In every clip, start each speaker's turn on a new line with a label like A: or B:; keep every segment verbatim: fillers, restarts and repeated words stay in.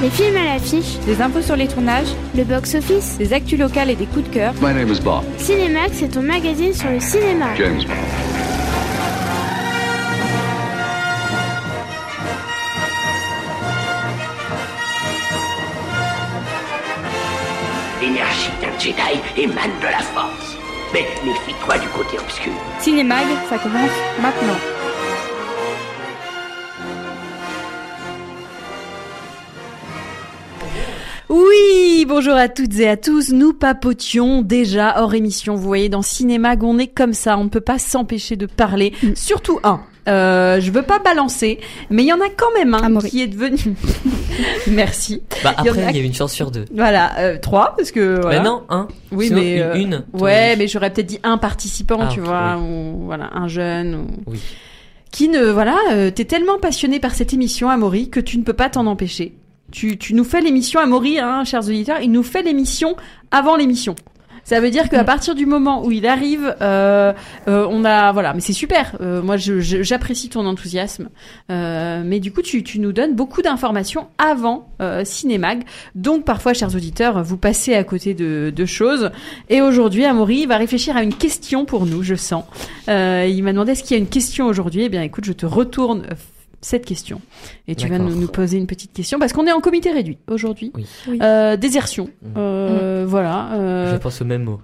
A: Les films à l'affiche,
B: des infos sur les tournages,
A: le box-office,
B: des actus locales et des coups de cœur.
C: My name is Bob.
A: Cinémax, c'est ton magazine sur le cinéma.
C: James Bond.
D: L'énergie d'un Jedi émane de la Force. Mais méfie-toi du côté obscur.
B: Cinémag, ça commence maintenant.
E: Oui, bonjour à toutes et à tous, nous papotions déjà hors émission, vous voyez dans Cinémag on est comme ça, on ne peut pas s'empêcher de parler, mm. surtout un, euh, je veux pas balancer, mais il y en a quand même un Amaury. Qui est devenu, merci.
F: Bah après il y,
E: a...
F: il y avait une chance sur deux.
E: Voilà, euh, trois parce que voilà.
F: Bah non, un.
E: Oui
F: sinon,
E: mais euh,
F: une.
E: Ouais, mais j'aurais peut-être dit un participant,
F: ah,
E: tu
F: okay,
E: vois,
F: oui.
E: ou voilà un jeune. Ou...
F: Oui.
E: Qui ne, voilà, euh, t'es tellement passionné par cette émission, Amaury, que tu ne peux pas t'en empêcher. Tu, tu nous fais l'émission, Amaury, hein, chers auditeurs, il nous fait l'émission avant l'émission. Ça veut dire qu'à partir du moment où il arrive, euh, euh, on a, voilà, mais c'est super. Euh, moi, je, je, j'apprécie ton enthousiasme. Euh, mais du coup, tu, tu nous donnes beaucoup d'informations avant euh, Cinémag. Donc, parfois, chers auditeurs, vous passez à côté de, de choses. Et aujourd'hui, Amaury va réfléchir à une question pour nous, je sens. Euh, il m'a demandé est-ce qu'il y a une question aujourd'hui. Eh bien, écoute, je te retourne cette question. Et tu
F: D'accord.
E: vas nous, nous poser une petite question parce qu'on est en comité réduit aujourd'hui.
F: Oui.
E: Oui. Euh, désertion.
F: Mmh.
E: Euh, mmh. Voilà. Euh...
F: Je pense au même mot.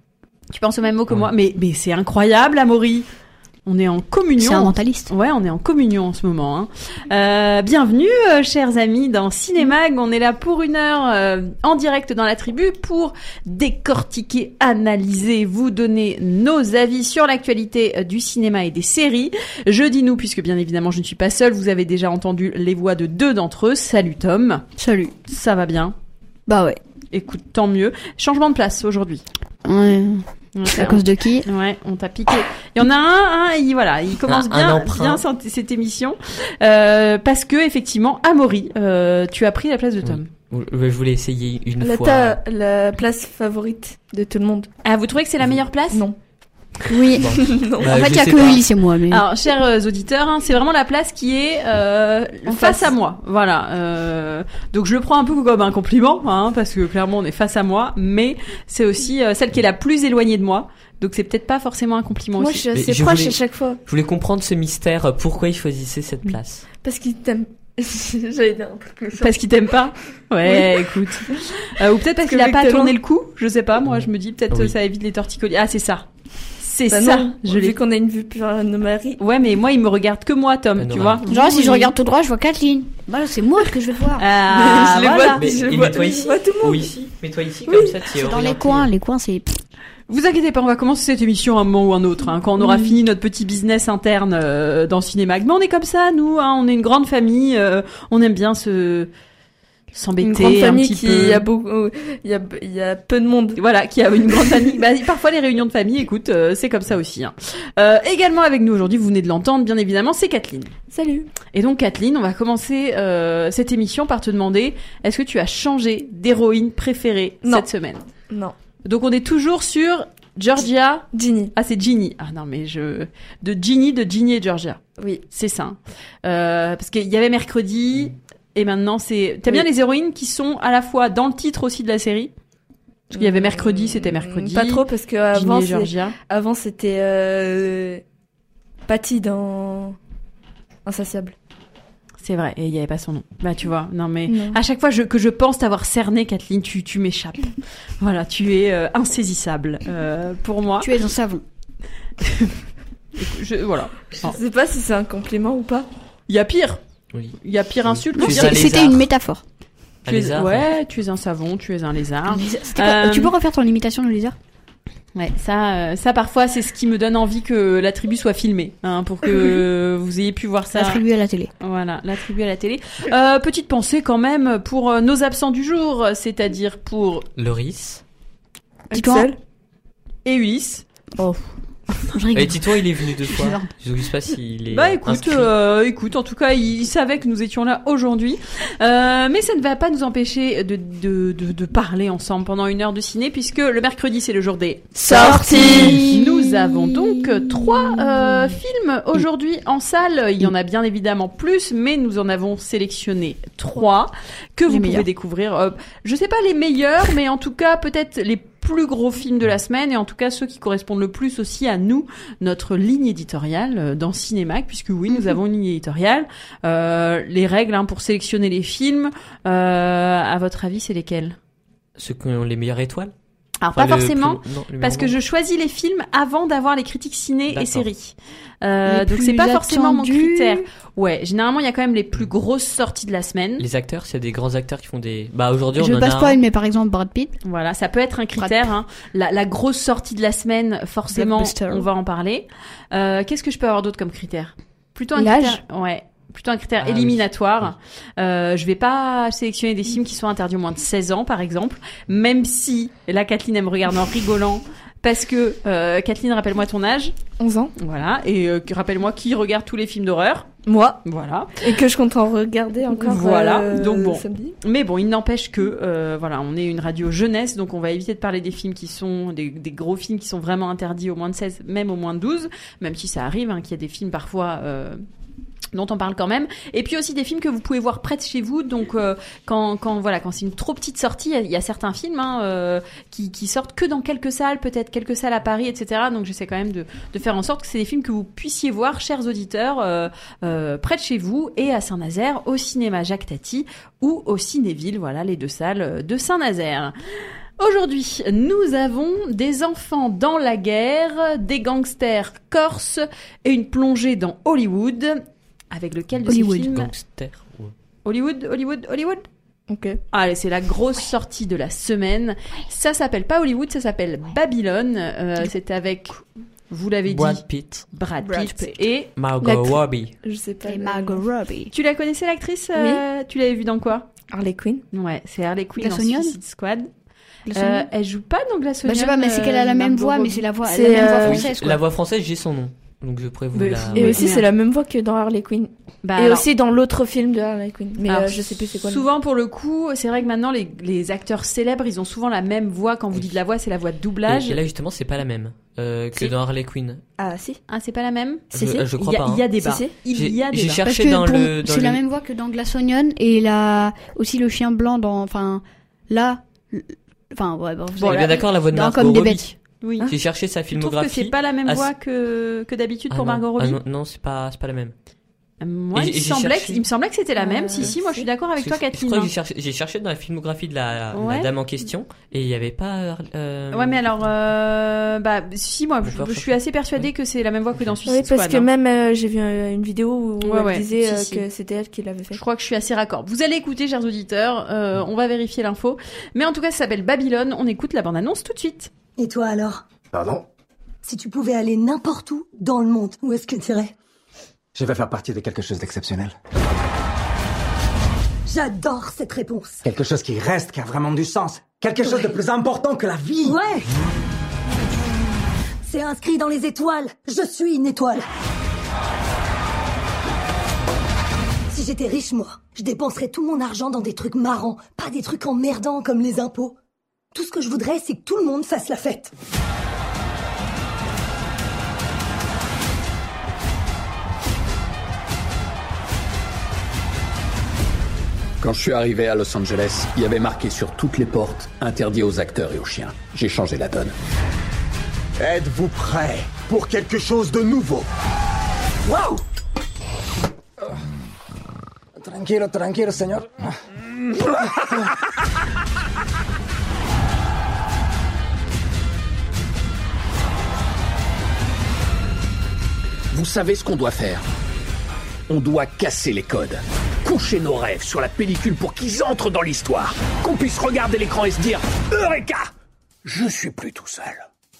E: Tu penses au même mot que
F: ouais.
E: moi, mais mais c'est incroyable, Amaury. On est en communion.
G: C'est un mentaliste.
E: Ouais, on est en communion en ce moment. Hein. Euh, bienvenue, euh, chers amis, dans Cinémag. On est là pour une heure euh, en direct dans la tribu pour décortiquer, analyser, vous donner nos avis sur l'actualité euh, du cinéma et des séries. Je dis nous, puisque bien évidemment je ne suis pas seule. Vous avez déjà entendu les voix de deux d'entre eux. Salut Tom.
G: Salut.
E: Ça va bien?
G: Bah ouais.
E: Écoute, tant mieux. Changement de place aujourd'hui.
G: Ouais.
E: C'est
G: à cause de qui?
E: Ouais, on t'a piqué. Il y en a un, hein, il, voilà, il commence
F: un,
E: bien,
F: un
E: bien cette, cette émission, euh, parce que effectivement, Amaury, euh, tu as pris la place de Tom.
F: Oui. Je voulais essayer une
H: la
F: fois.
H: Ta, la place favorite de tout le monde.
E: Ah, vous trouvez que c'est la meilleure place?
H: Non.
G: Oui.
F: Bon.
G: En
F: bah,
G: fait, il y a que
F: pas.
G: oui, c'est moi. Mais...
E: Alors, chers euh, auditeurs, hein, c'est vraiment la place qui est euh, face, face à moi. Voilà. Euh, donc, je le prends un peu comme un compliment, hein, parce que clairement, on est face à moi, mais c'est aussi euh, celle qui est la plus éloignée de moi. Donc, c'est peut-être pas forcément un compliment
H: Moi,
E: aussi.
H: je suis assez
F: je
H: proche
F: voulais,
H: à chaque fois.
F: Je voulais comprendre ce mystère, pourquoi il choisissait cette place.
H: Parce qu'il t'aime. J'allais dire un truc plus
E: Parce qu'il t'aime pas? Ouais, oui. Écoute. Euh, ou peut-être parce, parce qu'il a pas tourné le coup. Je sais pas, moi, je me dis peut-être oui. Ça évite les torticolis. Ah, c'est ça. C'est
H: bah
E: ça.
H: Non,
E: je
H: vu
E: l'ai.
H: qu'on a une vue plus nos maris.
E: Ouais, mais moi, il me regarde que moi, Tom, tu vois.
G: Genre, si je regarde tout droit, je vois Kathleen. Bah, c'est moi que je vais voir.
E: Ah,
H: je
E: voilà.
H: les vois.
F: Mais,
H: je
F: et
H: vois,
F: mets-toi ici.
H: vois tout le monde.
F: Ou ici. Mets-toi ici,
H: oui.
F: comme ça, tu es
G: c'est
F: orienté.
G: dans les coins. Les coins, c'est...
E: Vous inquiétez pas, on va commencer cette émission à un moment ou un autre, hein, quand on aura mmh. fini notre petit business interne euh, dans Cinémag. Mais on est comme ça, nous, hein, on est une grande famille, euh, on aime bien se s'embêter
H: une grande famille
E: un petit
H: qui
E: peu.
H: Il y a beaucoup, il y a, il y a peu de monde.
E: Voilà, qui a une grande famille. Bah, parfois les réunions de famille, écoute, euh, c'est comme ça aussi. Hein. Euh, également avec nous aujourd'hui, vous venez de l'entendre, bien évidemment, c'est Kathleen.
H: Salut.
E: Et donc Kathleen, on va commencer euh, cette émission par te demander, est-ce que tu as changé d'héroïne préférée
H: non.
E: cette semaine?
H: Non.
E: Donc on est toujours sur Georgia.
H: Ginny.
E: Ah, c'est Ginny. Ah non, mais je... De Ginny, de Ginny et Georgia.
H: Oui.
E: C'est ça. Euh, parce qu'il y avait mercredi, et maintenant c'est... T'aimes
H: oui.
E: bien les héroïnes qui sont à la fois dans le titre aussi de la série? Parce qu'il y avait mercredi, c'était mercredi.
H: Pas trop, parce que avant,
E: Ginny et Georgia.
H: Avant c'était euh... Patty dans Insatiable.
E: C'est vrai, et il n'y avait pas son nom. Bah, tu vois, non mais...
H: Non.
E: À chaque fois je, que je pense t'avoir cerné, Kathleen, tu, tu m'échappes. Voilà, tu es euh, insaisissable euh, pour moi.
G: Tu es un savon.
E: je, voilà.
H: Je sais pas si c'est un compliment ou pas.
E: Il y a pire.
F: Oui.
E: Il y a pire insulte.
G: Non,
E: que
G: c'est, c'était une métaphore.
E: Tu es, ouais, tu es un savon, tu es un lézard.
G: Un lézard. Euh... Tu peux refaire ton imitation de lézard?
E: Ouais, ça, euh, ça parfois c'est ce qui me donne envie que la tribu soit filmée, hein, pour que vous ayez pu voir ça.
G: La tribu à la télé.
E: Voilà, la tribu à la télé. Euh, petite pensée quand même pour euh, nos absents du jour, c'est-à-dire pour
F: Loris,
H: Axel
E: et Ulysse.
G: Oh.
F: Et Tito, il est venu deux fois. Je ne sais pas s'il est.
E: Bah écoute, euh, écoute, en tout cas, il, il savait que nous étions là aujourd'hui, euh, mais ça ne va pas nous empêcher de, de de de parler ensemble pendant une heure de ciné, puisque le mercredi c'est le jour des
H: sorties.
E: Nous Nous avons donc euh, trois euh, films aujourd'hui en salle. Il y en a bien évidemment plus, mais nous en avons sélectionné trois que vous pouvez découvrir. Euh, je sais pas les meilleurs, mais en tout cas peut-être les plus gros films de la semaine, et en tout cas ceux qui correspondent le plus aussi à nous, notre ligne éditoriale dans Cinémac, puisque oui, nous avons une ligne éditoriale. Euh, les règles hein, pour sélectionner les films, euh, à votre avis, c'est lesquelles ?
F: Ceux qui ont les meilleures étoiles ?
E: Alors
F: Enfin,
E: pas
F: le
E: forcément,
F: plus- non, le
E: parce que
F: meilleur
E: je choisis les films avant d'avoir les critiques ciné et
F: D'accord.
E: séries. Euh,
G: Les
E: donc
G: plus
E: c'est pas forcément mon
G: attendus.
E: critère. Ouais, généralement il y a quand même les plus grosses sorties de la semaine.
F: Les acteurs, s'il y a des grands acteurs qui font des... Bah aujourd'hui, on
G: Je
F: en
G: passe
F: a
G: pas
F: un.
G: une, mais par exemple Brad Pitt.
E: Voilà, ça peut être un critère. Hein. La, la grosse sortie de la semaine, forcément,
G: Blockbuster.
E: on va en parler. Euh, qu'est-ce que je peux avoir d'autre comme critère ? Plutôt un
G: L'âge.
E: critère. Ouais. Plutôt un critère
F: Ah,
E: éliminatoire. Euh, je vais pas sélectionner des films qui sont interdits au moins de seize ans, par exemple. Même si, et là, Kathleen, elle me regarde en rigolant. Parce que, euh, Kathleen, rappelle-moi ton âge.
H: onze ans.
E: Voilà. Et euh, rappelle-moi qui regarde tous les films d'horreur.
H: Moi.
E: Voilà.
H: Et que je compte en regarder encore
E: Voilà.
H: euh,
E: Donc bon.
H: samedi.
E: Mais bon, il n'empêche que, euh, voilà, on est une radio jeunesse, donc on va éviter de parler des films qui sont, des, des gros films qui sont vraiment interdits au moins de seize, même au moins de douze, même si ça arrive, hein, qu'il y a des films parfois, euh, dont on parle quand même. Et puis aussi des films que vous pouvez voir près de chez vous. Donc euh, quand quand voilà quand c'est une trop petite sortie, il y, y a certains films hein, euh, qui qui sortent que dans quelques salles, peut-être quelques salles à Paris, et cetera. Donc j'essaie quand même de de faire en sorte que c'est des films que vous puissiez voir, chers auditeurs, euh, euh, près de chez vous et à Saint-Nazaire, au cinéma Jacques Tati ou au Cinéville. Voilà les deux salles de Saint-Nazaire. Aujourd'hui, nous avons des enfants dans la guerre, des gangsters corses et une plongée dans Hollywood. Avec lequel de
G: Hollywood.
E: ces films
F: Gangster. Ouais.
E: Hollywood, Hollywood, Hollywood.
H: Ok.
E: Allez, c'est la grosse sortie de la semaine. Ça s'appelle pas Hollywood, ça s'appelle Babylone. Euh, c'est avec, vous l'avez dit,
F: Brad Pitt,
E: Brad
H: Brad
E: Pitt.
H: Pitt.
E: Et
F: Margot
H: L'actrice.
F: Robbie.
H: Je sais pas.
G: Et
H: le-
G: Margot Robbie.
E: tu la connaissais l'actrice euh, Tu l'avais vue dans quoi ?
H: Harley Quinn.
E: Ouais, c'est Harley Quinn
G: Glass
E: dans
G: Onion
E: Suicide Squad.
G: Le
E: Euh,
G: son-
E: elle joue pas dans Glass
G: Bah,
E: Onion.
G: je sais pas, mais c'est qu'elle a la
E: euh,
G: même
E: Margot
G: voix, mais
E: Robbie.
G: c'est la voix,
H: C'est,
G: la même voix
H: euh,
F: Oui,
G: française, quoi.
F: la voix française, j'ai son nom. Donc je pourrais vous
E: Mais-
F: la...
H: Et
E: Oui,
H: aussi,
E: merde.
H: c'est la même voix que dans Harley Quinn.
E: Bah,
H: et
E: alors-
H: aussi dans l'autre film de Harley Quinn. Mais
E: Alors,
H: euh, je sais plus c'est quoi le nom.
E: Souvent, pour le coup, c'est vrai que maintenant, les, les acteurs célèbres, ils ont souvent la même voix. Quand vous dites la voix, c'est la voix de doublage.
F: Et, et là justement, c'est pas la même euh, que
E: Si.
F: dans Harley Quinn.
H: Ah, si.
E: Ah, c'est pas la même
H: Si,
F: je,
H: si.
F: je crois
E: il y a,
F: pas. hein.
E: il y a débat.
H: Si, si.
E: Il
F: J'ai-
E: y a
F: j'ai
E: débat.
F: cherché-
G: Parce que
F: dans
G: pour-
F: le- dans
G: c'est
F: le-
G: la même voix que dans Glass Onion et la aussi le chien blanc dans enfin là le- enfin ouais bon, vous
F: Bon, on
G: avez-
F: est bien d'accord, la voix de
G: dans
F: Margot
G: Comme des
F: Robbie.
G: bêtes.
E: Oui.
F: J'ai cherché sa
E: Tu trouves que
F: filmographie.
E: c'est pas la même
F: Ah,
E: voix
F: c'est-
E: que, que d'habitude
F: Ah
E: pour
F: non.
E: Margot Robbie?
F: Ah non, non, c'est pas, c'est pas la même.
E: Euh, Moi,
F: Et
E: il,
F: j'ai-
E: me
F: j'ai
E: semblait
F: cherché.
E: que, il me semblait que c'était la même.
H: Euh,
E: si, si, moi, je suis d'accord avec
F: Parce
E: toi,
F: que je-
E: Catherine.
F: Je crois que
E: hein.
F: j'ai cherché, j'ai cherché dans la filmographie de la,
E: Ouais.
F: la dame en question et il y avait pas. Euh...
E: Ouais, mais alors, euh, bah, si, moi,
F: On
E: je,
F: peut
E: je
F: rechercher.
E: suis assez persuadée que c'est la même voix que dans Suicide
H: Oui, parce
E: Squad.
H: que
E: hein.
H: même euh, j'ai vu euh, une vidéo où
E: Ouais,
H: elle
E: ouais.
H: disait
E: Si,
H: euh,
E: si.
H: que c'était elle qui l'avait fait.
E: Je crois que je suis assez raccord. Vous allez écouter, chers auditeurs. Euh, on va vérifier l'info. Mais en tout cas, ça s'appelle Babylone. On écoute la bande-annonce tout de suite.
C: Et toi alors?
I: Pardon?
C: Si tu pouvais aller n'importe où dans le monde, où est-ce que tu irais?
I: Je vais faire partie de quelque chose d'exceptionnel.
C: J'adore cette réponse.
I: Quelque chose qui reste, qui a vraiment du sens. Quelque chose de plus important que la vie.
C: Ouais. C'est inscrit dans les étoiles. Je suis une étoile. Si j'étais riche, moi, je dépenserais tout mon argent dans des trucs marrants, pas des trucs emmerdants comme les impôts. Tout ce que je voudrais, c'est que tout le monde fasse la fête.
J: Quand je suis arrivé à Los Angeles, il y avait marqué sur toutes les portes « Interdit aux acteurs et aux chiens ». J'ai changé la donne.
I: Êtes-vous prêts pour quelque chose de nouveau? Wow! Tranquilo, tranquilo, señor.
J: Vous savez ce qu'on doit faire? On doit casser les codes. Coucher nos rêves sur la pellicule pour qu'ils entrent dans l'histoire. Qu'on puisse regarder l'écran et se dire « Eureka! Je suis plus tout seul. »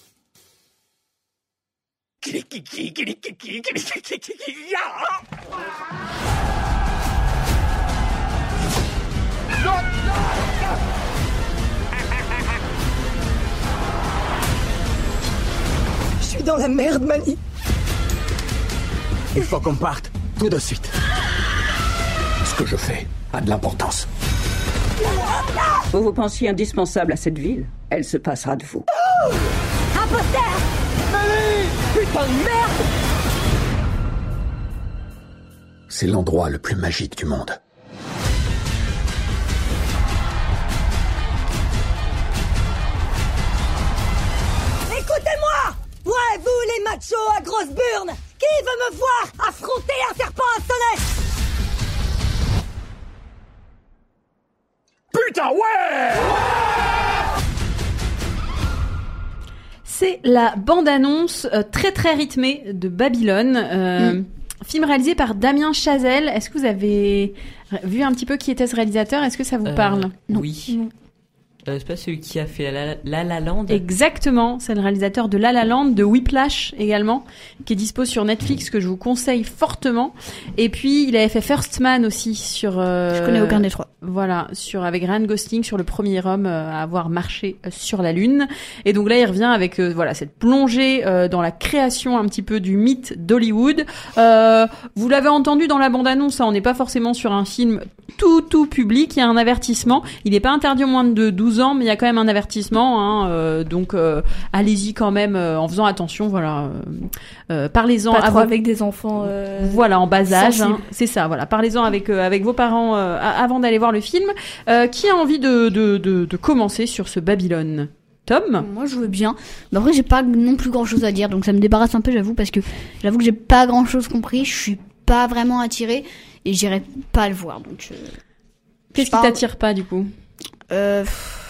C: Je suis dans la merde, Mani.
I: Il faut qu'on parte tout de suite.
J: Ce que je fais a de l'importance.
K: Vous vous pensiez indispensable à cette ville? Elle se passera de vous.
C: Un poster!
J: lapin de merde!
I: C'est l'endroit le plus magique du monde.
C: Écoutez-moi! Ouais, vous les machos à grosse burne! Qui veut me voir affronter un serpent à sonnette?
J: Putain, ouais!
E: C'est la bande-annonce euh, très très rythmée de Babylone, euh, mm. film réalisé par Damien Chazelle. Est-ce que vous avez vu un petit peu qui était ce réalisateur? Est-ce que ça vous
F: euh,
E: parle?
F: Non. Oui. Non. Euh, c'est pas celui qui a fait La La, La, La Land?
E: Exactement, c'est le réalisateur de La La Land, de Whiplash également, qui est dispo sur Netflix, que je vous conseille fortement. Et puis il avait fait First Man aussi sur. Euh,
G: je connais aucun des trois.
E: Voilà, sur avec Ryan Gosling, sur le premier homme euh, à avoir marché euh, sur la Lune. Et donc là, il revient avec euh, voilà cette plongée euh, dans la création un petit peu du mythe d'Hollywood. Euh, vous l'avez entendu dans la bande-annonce, hein, on n'est pas forcément sur un film tout tout public. Il y a un avertissement. Il n'est pas interdit aux moins de douze ans, mais il y a quand même un avertissement. Hein, euh, donc euh, allez-y quand même euh, en faisant attention. Voilà, euh, euh, parlez-en
H: pas trop
E: avant...
H: avec des enfants. Euh...
E: Voilà, en bas âge. Hein, c'est ça. Voilà, parlez-en avec euh, avec vos parents euh, avant d'aller voir le film. Euh, qui a envie de, de, de, de commencer sur ce Babylone? Tom?
G: Moi, je veux bien. Mais en vrai, j'ai pas non plus grand-chose à dire, donc ça me débarrasse un peu, j'avoue, parce que j'avoue que j'ai pas grand-chose compris. Je suis pas vraiment attirée et j'irai pas le voir. Donc, euh...
E: qu'est-ce qui t'attire pas du coup?
G: euh...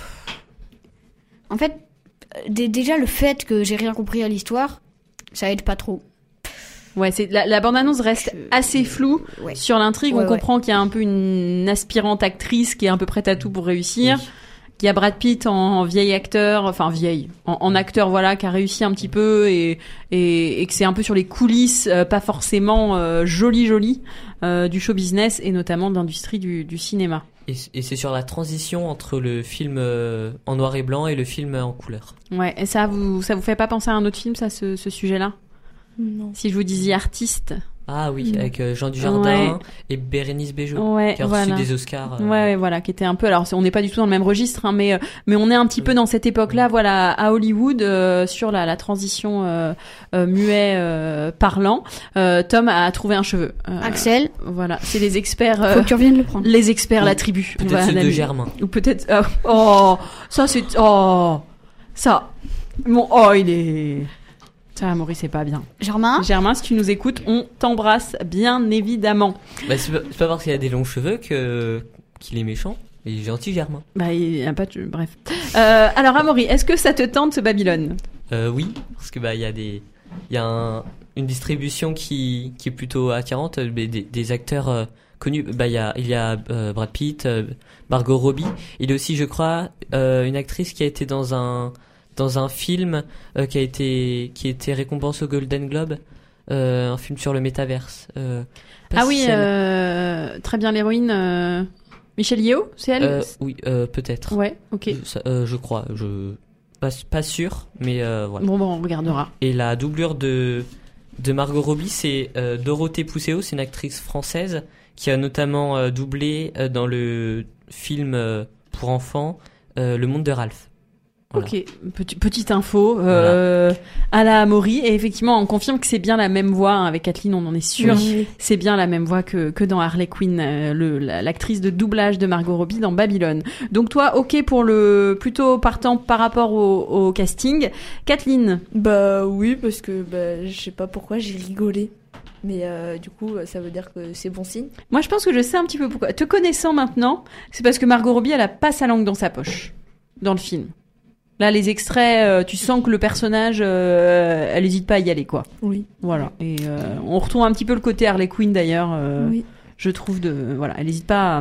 G: En fait, d- déjà le fait que j'ai rien compris à l'histoire, ça aide pas trop.
E: Ouais, c'est la, la bande-annonce reste euh, assez floue ouais. sur l'intrigue. Ouais, on comprend ouais. qu'il y a un peu une aspirante actrice qui est un peu prête à tout pour réussir. Oui. Qu'il y a Brad Pitt en, en vieil acteur, enfin vieil, en, en acteur voilà, qui a réussi un petit peu et et, et que c'est un peu sur les coulisses, euh, pas forcément euh, joli joli euh, du show business et notamment de l'industrie du, du cinéma.
F: Et, et c'est sur la transition entre le film euh, en noir et blanc et le film en couleur.
E: Ouais, et ça vous ça vous fait pas penser à un autre film, ça, ce, ce sujet-là?
H: Non.
E: Si je vous disais Artiste.
F: Ah oui, mmh. avec euh, Jean Dujardin ouais. et Bérénice Bejo,
E: ouais,
F: qui a
E: voilà.
F: reçu des Oscars. Euh...
E: Ouais, voilà, qui était un peu. Alors, on n'est pas du tout dans le même registre, hein, mais mais on est un petit peu dans cette époque-là, voilà, à Hollywood, euh, sur la, la transition euh, euh, muet euh, parlant. Euh, Tom a trouvé un cheveu.
G: Euh, Axel.
E: Voilà, c'est les experts. Euh,
G: Faut que tu reviennes le prendre.
E: Les experts, oui. La tribu.
F: Peut-être voilà, ceux de Germain.
E: Ou peut-être. Euh, oh, ça c'est. Oh, ça. Bon, oh, il est. Ça, Maurice, c'est pas bien.
G: Germain
E: Germain, si tu nous écoutes, on t'embrasse, bien évidemment.
F: Bah, c'est pas, c'est pas parce qu'il a des longs cheveux que, qu'il est méchant. Il est gentil, Germain.
E: Bah, il y a pas de... Bref. Euh, alors, Amaury, est-ce que ça te tente, ce Babylone?
F: Euh, oui. Parce que, bah, il y a des, il y a un, une distribution qui, qui est plutôt attirante. Des, des acteurs, euh, connus. Bah, il y a, il y a, euh, Brad Pitt, euh, Margot Robbie. Il y a aussi, je crois, euh, une actrice qui a été dans un, dans un film euh, qui a été qui a été récompensé au Golden Globe, euh, un film sur le métaverse. Euh,
E: ah oui, euh, très bien l'héroïne. Euh, Michelle Yeoh, c'est elle?
F: euh, Oui, euh, peut-être.
E: Ouais, ok.
F: Ça, euh, je crois, je pas pas sûr, mais euh, voilà.
E: Bon, bon, on regardera.
F: Et la doublure de de Margot Robbie, c'est euh, Dorothée Pousseau, c'est une actrice française qui a notamment euh, doublé euh, dans le film euh, pour enfants euh, Le Monde de Ralph. Voilà.
E: Ok, Petit, petite info euh, voilà. à la Amaury, et effectivement on confirme que c'est bien la même voix, hein, avec Kathleen on en est sûr, oui. C'est bien la même voix que, que dans Harley Quinn, euh, le, la, l'actrice de doublage de Margot Robbie dans Babylone. Donc toi, ok pour le plutôt partant par rapport au, au casting. Kathleen?
H: Bah oui, parce que bah, je sais pas pourquoi j'ai rigolé. Mais euh, du coup, ça veut dire que c'est bon signe.
E: Moi je pense que je sais un petit peu pourquoi. Te connaissant maintenant, c'est parce que Margot Robbie elle a pas sa langue dans sa poche, dans le film. Là, les extraits, euh, tu sens que le personnage, euh, elle hésite pas à y aller, quoi.
H: Oui.
E: Voilà. Et euh, on retrouve un petit peu le côté Harley Quinn, d'ailleurs. Euh,
H: oui.
E: Je trouve de, voilà, elle hésite pas à,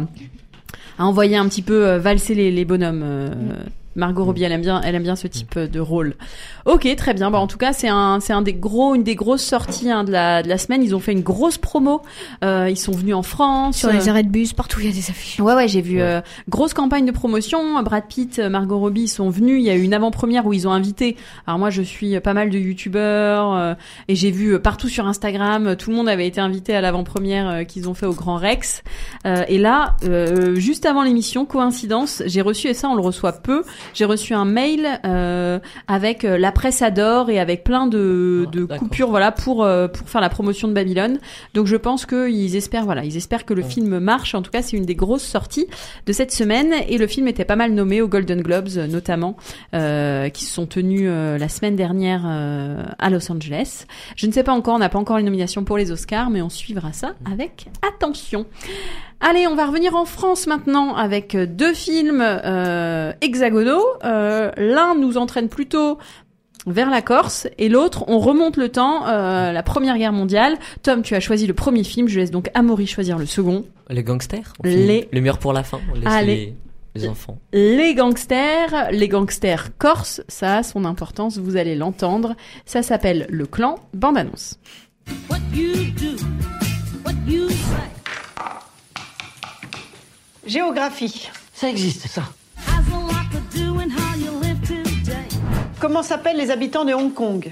E: à envoyer un petit peu euh, valser les, les bonhommes. Euh, oui. Margot Robbie, elle aime bien, elle aime bien ce type de rôle. Ok, très bien. Bon, en tout cas, c'est un, c'est un des gros, une des grosses sorties hein, de la de la semaine. Ils ont fait une grosse promo. Euh, ils sont venus en France.
G: Sur les arrêts de bus, partout il y a des affiches.
E: Ouais, ouais, j'ai vu ouais. Euh, grosse campagne de promotion. Brad Pitt, Margot Robbie sont venus. Il y a eu une avant-première où ils ont invité. Alors moi, je suis pas mal de youtubeurs euh, et j'ai vu partout sur Instagram, tout le monde avait été invité à l'avant-première euh, qu'ils ont fait au Grand Rex. Euh, et là, euh, juste avant l'émission, coïncidence, j'ai reçu et ça, on le reçoit peu. j'ai reçu un mail euh, avec euh, la presse adore et avec plein de,
F: Ah,
E: de
F: d'accord.
E: coupures, voilà, pour euh, pour faire la promotion de Babylone. Donc je pense que ils espèrent, voilà, ils espèrent que le
F: Ouais.
E: film marche. En tout cas, c'est une des grosses sorties de cette semaine et le film était pas mal nommé aux Golden Globes, euh, notamment, euh, qui se sont tenus euh, la semaine dernière euh, à Los Angeles. Je ne sais pas encore, on n'a pas encore les nominations pour les Oscars, mais on suivra ça avec attention. Allez, on va revenir en France maintenant avec deux films euh, hexagonaux. Euh, l'un nous entraîne plutôt vers la Corse et l'autre, on remonte le temps, euh, la Première Guerre mondiale. Tom, tu as choisi le premier film, je laisse donc Amaury choisir le second.
F: Les gangsters. on
E: Les-
F: finit Le meilleur pour la fin. On laisse
E: Allez.
F: les, les enfants.
E: Les gangsters, les gangsters corses, ça a son importance, vous allez l'entendre. Ça s'appelle Le Clan, bande-annonce.
L: What you do, what you say.
M: Géographie.
N: Ça existe, ça.
L: Has a lot to do in how you live today.
M: Comment s'appellent les habitants de Hong Kong?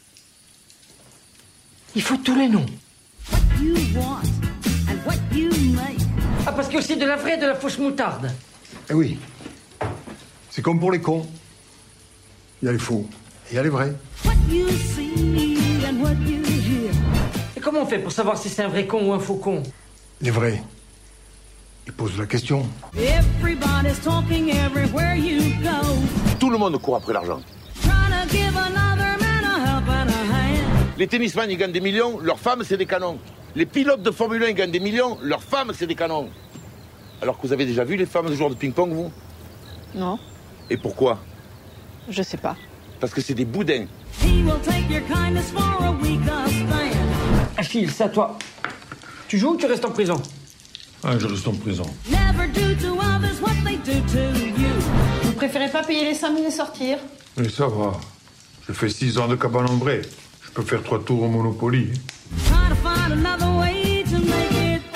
N: Il faut tous les noms.
L: What you want and what you make.
N: Ah, parce qu'il y a aussi de la vraie et de la fausse moutarde.
O: Eh oui. C'est comme pour les cons. Il y a les faux et il y a les vrais.
L: What you see and what you hear.
N: Et comment on fait pour savoir si c'est un vrai con ou un faux con?
O: Les vrais. Ils posent la question.
L: Everybody's talking everywhere you go.
P: Tout le monde court après l'argent.
L: Trying to give another man a help and a hand.
P: Les tennisman, ils gagnent des millions, leurs femmes, c'est des canons. Les pilotes de Formule un gagnent des millions, leurs femmes, c'est des canons. Alors que vous avez déjà vu les femmes de joueurs de ping-pong, vous?
M: Non,
P: Et pourquoi?
M: je sais pas.
P: Parce que c'est des boudins.
L: He will take your kindness for a week of stand.
N: Achille, c'est à toi. Tu joues ou tu restes en prison?
O: Ah, je reste en prison.
L: Never do to others what they do to you.
M: Vous préférez pas payer les cinq mille et sortir?
O: Mais ça va. J'ai fait six ans de cabane ombrée. Je peux faire trois tours au Monopoly.
L: Try to find another way to make it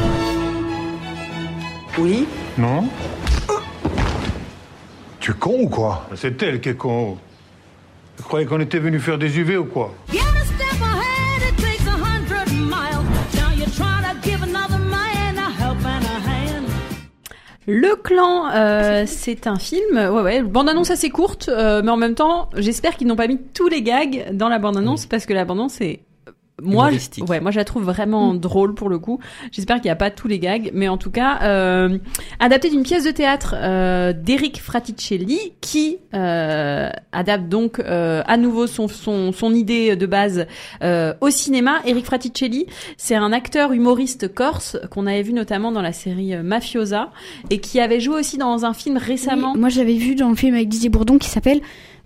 N: Oui.
O: Non? Tu es con ou quoi? C'est elle qui est con. Tu croyais qu'on était venu faire des U V ou quoi?
L: Get a step ahead, it takes a hundred miles. Now you try to give another man a help and a hand.
E: Le Clan, euh, c'est un film, ouais ouais, bande-annonce assez courte, euh, mais en même temps, j'espère qu'ils n'ont pas mis tous les gags dans la bande-annonce, parce que la bande-annonce est... Moi, je, ouais, moi je la trouve vraiment mmh. drôle pour le coup. J'espère qu'il n'y a pas tous les gags, mais en tout cas, euh, adapté d'une pièce de théâtre euh, d'Eric Fraticelli, qui euh, adapte donc euh, à nouveau son, son, son idée de base euh, au cinéma. Eric Fraticelli, c'est un acteur humoriste corse qu'on avait vu notamment dans la série Mafiosa et qui avait joué aussi dans un film récemment.
G: Oui, moi je l'avais vu dans le film avec Didier Bourdon qui s'appelle...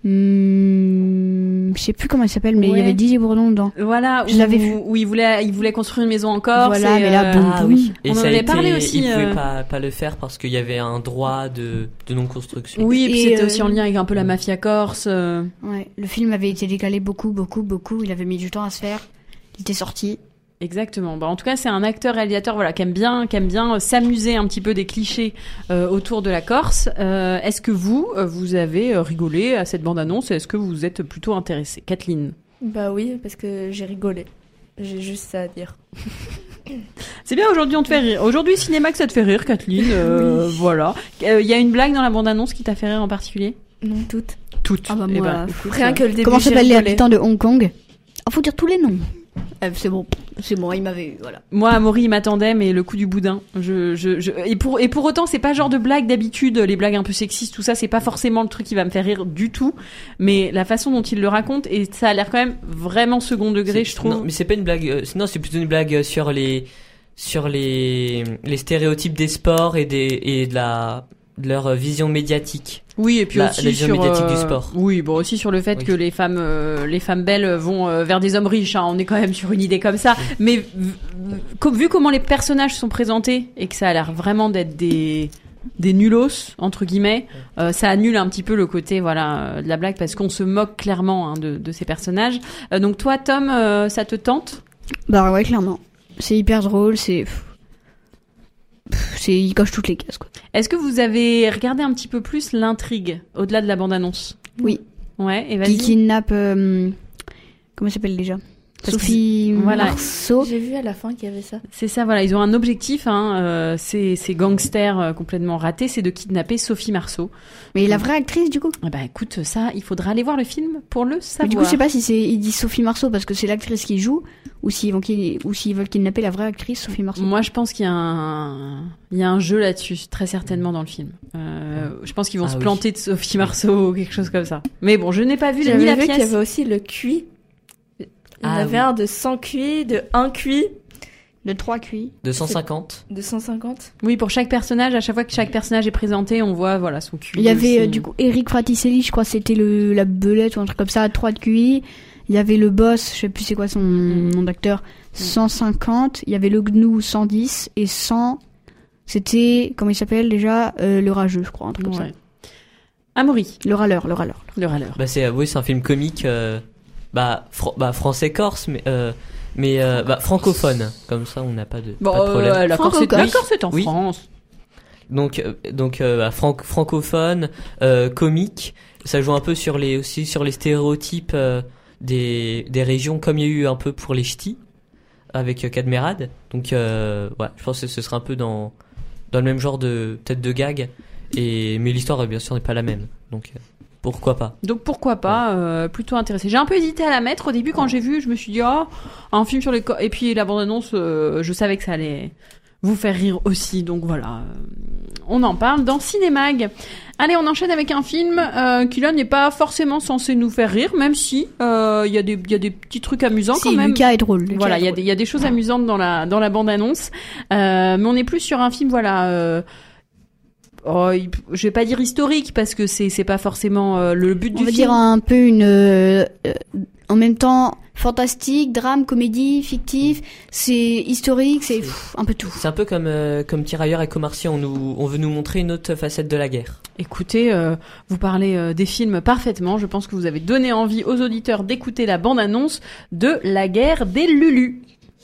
G: Hum, je sais plus comment il s'appelle, mais ouais. il y avait Didier Bourdon dedans.
E: Voilà,
G: je
E: où,
G: l'avais vu.
E: Où il voulait, il voulait construire une maison en Corse.
G: Voilà,
E: et
G: mais là,
E: euh,
G: boum,
F: Ah
G: boum.
F: oui. Et
E: on
F: ça
E: en
F: a
E: avait
F: été,
E: parlé aussi.
F: Il pouvait
E: euh...
F: pas, pas le faire parce qu'il y avait un droit de, de non-construction.
E: Oui, et puis
G: Et
E: c'était
G: euh...
E: aussi en lien avec un peu la mafia corse. Euh...
G: Ouais, le film avait été décalé beaucoup, beaucoup, beaucoup. Il avait mis du temps à se faire. Il était sorti.
E: Exactement. Bah, en tout cas, c'est un acteur réalisateur voilà qui aime bien, qui aime bien euh, s'amuser un petit peu des clichés euh, autour de la Corse. Euh, est-ce que vous, euh, vous avez euh, rigolé à cette bande-annonce et est-ce que vous êtes plutôt intéressée, Kathleen?
H: Bah oui, parce que j'ai rigolé. J'ai juste ça à dire.
E: C'est bien, aujourd'hui on te fait rire. Aujourd'hui, cinéma que ça te fait rire, Kathleen. Euh, oui. Voilà. Il euh, y a une blague dans la bande-annonce qui t'a fait rire en particulier?
H: Non, toutes.
E: Toutes.
G: Ah bah
E: eh
G: moi,
E: ben, écoute,
H: rien que le début.
G: Comment s'appellent les
H: rigolé.
G: habitants de Hong Kong? Ah, faut dire tous les noms. Euh, c'est bon, c'est bon, il m'avait eu, voilà.
E: Moi, Amaury, il m'attendait, mais le coup du boudin, je, je, je, et pour, et pour autant, c'est pas le genre de blague d'habitude, les blagues un peu sexistes, tout ça, c'est pas forcément le truc qui va me faire rire du tout, mais la façon dont il le raconte, et ça a l'air quand même vraiment second degré,
F: C'est-
E: je trouve.
F: Non, mais c'est pas une blague. euh, c'est- non, c'est plutôt une blague sur les sur les les stéréotypes des sports et des et de la de leur vision médiatique.
E: Oui, et puis
F: la,
E: aussi
F: la vision
E: sur
F: médiatique
E: euh,
F: du sport.
E: Oui, bon aussi sur le fait
F: Oui.
E: que les femmes, euh, les femmes belles vont euh, vers des hommes riches. Hein, on est quand même sur une idée comme ça. Mais v- v- comme- vu comment les personnages sont présentés et que ça a l'air vraiment d'être des des nulos entre guillemets, euh, ça annule un petit peu le côté voilà euh, de la blague parce qu'on se moque clairement hein, de, de ces personnages. Euh, donc toi, Tom, euh, ça te tente?
G: Bah ouais, clairement. C'est hyper drôle, c'est... Pff, c'est... Il coche toutes les cases, quoi.
E: Est-ce que vous avez regardé un petit peu plus l'intrigue au-delà de la bande-annonce?
G: Oui.
E: Ouais, et vas-y.
G: Qui kidnappe... Euh... Comment il s'appelle déjà?
E: Parce
G: Sophie
E: que- voilà.
G: Marceau.
H: J'ai vu à la fin qu'il y avait ça.
E: C'est ça, voilà, ils ont un objectif, hein, euh, ces, ces gangsters euh, complètement ratés, c'est de kidnapper Sophie Marceau.
G: Mais la vraie actrice, du coup
E: Ah bah écoute, ça, il faudra aller voir le film pour le
G: Mais
E: savoir.
G: du coup, je sais pas si c'est ils disent Sophie Marceau parce que c'est l'actrice qui joue ou s'ils vont qu'il- ou s'ils veulent kidnapper la vraie actrice Sophie Marceau.
E: Moi, je pense qu'il y a un, il y a un jeu là-dessus, très certainement dans le film. Euh, je pense qu'ils vont
F: Ah
E: se
F: oui.
E: planter de Sophie Marceau ou quelque chose comme ça. Mais bon, je n'ai pas vu ni
H: J'avais
E: la
H: vu qu'il y
E: pièce.
H: avait aussi le cuit. Il y en
F: Ah
H: avait
F: oui.
H: un de cent cuits, de un cuit,
G: De trois cuits.
F: De cent cinquante.
H: de cent cinquante.
E: Oui, pour chaque personnage, à chaque fois que chaque personnage est présenté, on voit voilà son cul.
G: Il y avait
E: aussi.
G: euh, du coup Eric Fraticelli, je crois c'était le la belette ou un truc comme ça, trois de Q I. Il y avait le boss, je sais plus c'est quoi son nom d'acteur, cent cinquante. Il y avait le Gnou cent dix et cent. C'était comment il s'appelle déjà euh, le rageux, je crois, un truc comme
E: Ouais.
G: ça.
E: Amaury,
G: Le râleur, le râleur.
E: le râleur.
F: Bah c'est, oui, c'est un film comique, euh, bah, fr- bah français-corse, mais, euh, mais euh, bah, francophone. Comme ça, on n'a pas de,
E: Bon,
F: pas de problème.
E: euh, la Corse, est-
G: Franco-corse.
E: la Corse est en
F: Oui.
E: France.
F: Donc, euh, donc euh, bah, franc- francophone, euh, comique. Ça joue un peu sur les aussi sur les stéréotypes euh, des des régions, comme il y a eu un peu pour les ch'tis avec euh, Cadmerade. Donc, euh, ouais, je pense que ce sera un peu dans dans le même genre de peut-être de gag. Et mais l'histoire, bien sûr, n'est pas la même. Donc, euh, pourquoi pas.
E: Donc pourquoi pas, euh, plutôt intéressé. J'ai un peu hésité à la mettre au début quand j'ai vu, je me suis dit oh un film sur les co- et puis la bande annonce, euh, je savais que ça allait vous faire rire aussi, donc voilà, euh, on en parle dans Cinémag. Allez, on enchaîne avec un film euh, qui là n'est pas forcément censé nous faire rire, même si euh, il y a des il y a des petits trucs amusants
G: Si,
E: quand même.
G: Lucas est drôle. Lucas
E: Voilà,
G: est
E: il y a
G: drôle.
E: des il y a des choses amusantes dans la dans la bande annonce, euh, mais on est plus sur un film voilà. Euh, Oh, il- je vais pas dire historique parce que c'est c'est pas forcément euh, le but
G: On
E: du
G: va
E: film.
G: dire un peu une euh, euh, en même temps fantastique, drame, comédie, fictif, c'est historique, c'est pff, un peu tout.
F: C'est un peu comme euh, comme Tirailleurs et Commerciaux. On nous on veut nous montrer une autre facette de la guerre.
E: Écoutez, euh, vous parlez euh, des films parfaitement. Je pense que vous avez donné envie aux auditeurs d'écouter la bande-annonce de La guerre des Lulus.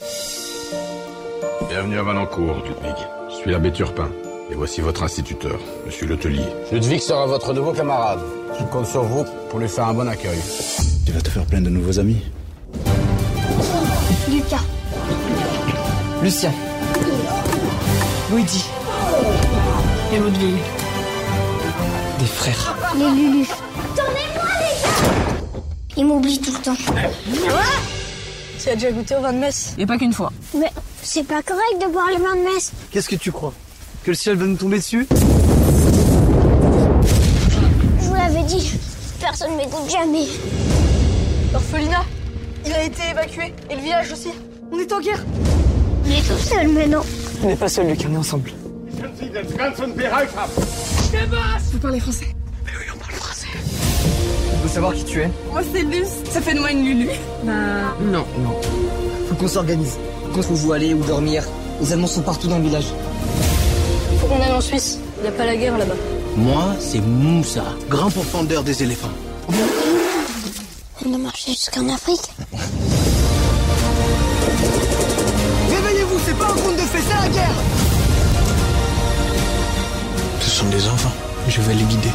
Q: Bienvenue à Valencourt, Ludwig. Je suis l'abbé Turpin. Et voici votre instituteur, Monsieur Letelier.
R: Ludwig sera votre nouveau camarade. Je compte sur vous pour lui faire un bon accueil.
S: Tu vas te faire plein de nouveaux amis.
C: Lucas.
T: Lucien. Luigi. Et Ludwig. Des frères.
C: Les Lulus. Attendez-moi, les gars. Ils m'oublient tout le temps.
M: Tu as déjà goûté au vin de messe?
T: Et pas qu'une fois.
C: Mais c'est pas correct de boire le vin de messe.
T: Qu'est-ce que tu crois? Que le ciel va nous tomber dessus?
C: Je vous l'avais dit, personne m'écoute jamais.
M: L'orphelinat, il a été évacué. Et le village aussi. On est en guerre.
C: On est tout seul maintenant.
T: On n'est pas seuls, Lucas, on est ensemble.
M: Vous parlez français?
T: Mais oui, on parle français. On peut savoir qui tu es?
M: Moi, c'est Luce. Ça fait de moi une Lulu.
T: Bah, non, non. Faut qu'on s'organise. Quand faut vous aller ou dormir. Les Allemands sont partout dans le village.
M: Faut qu'on aille en Suisse. Il n'y a pas la guerre là-bas.
S: Moi, c'est Moussa, grand pourfendeur des éléphants.
C: On a marché jusqu'en Afrique.
T: Réveillez-vous, c'est pas un conte de fées, c'est la guerre!
S: Ce sont des enfants. Je vais les guider.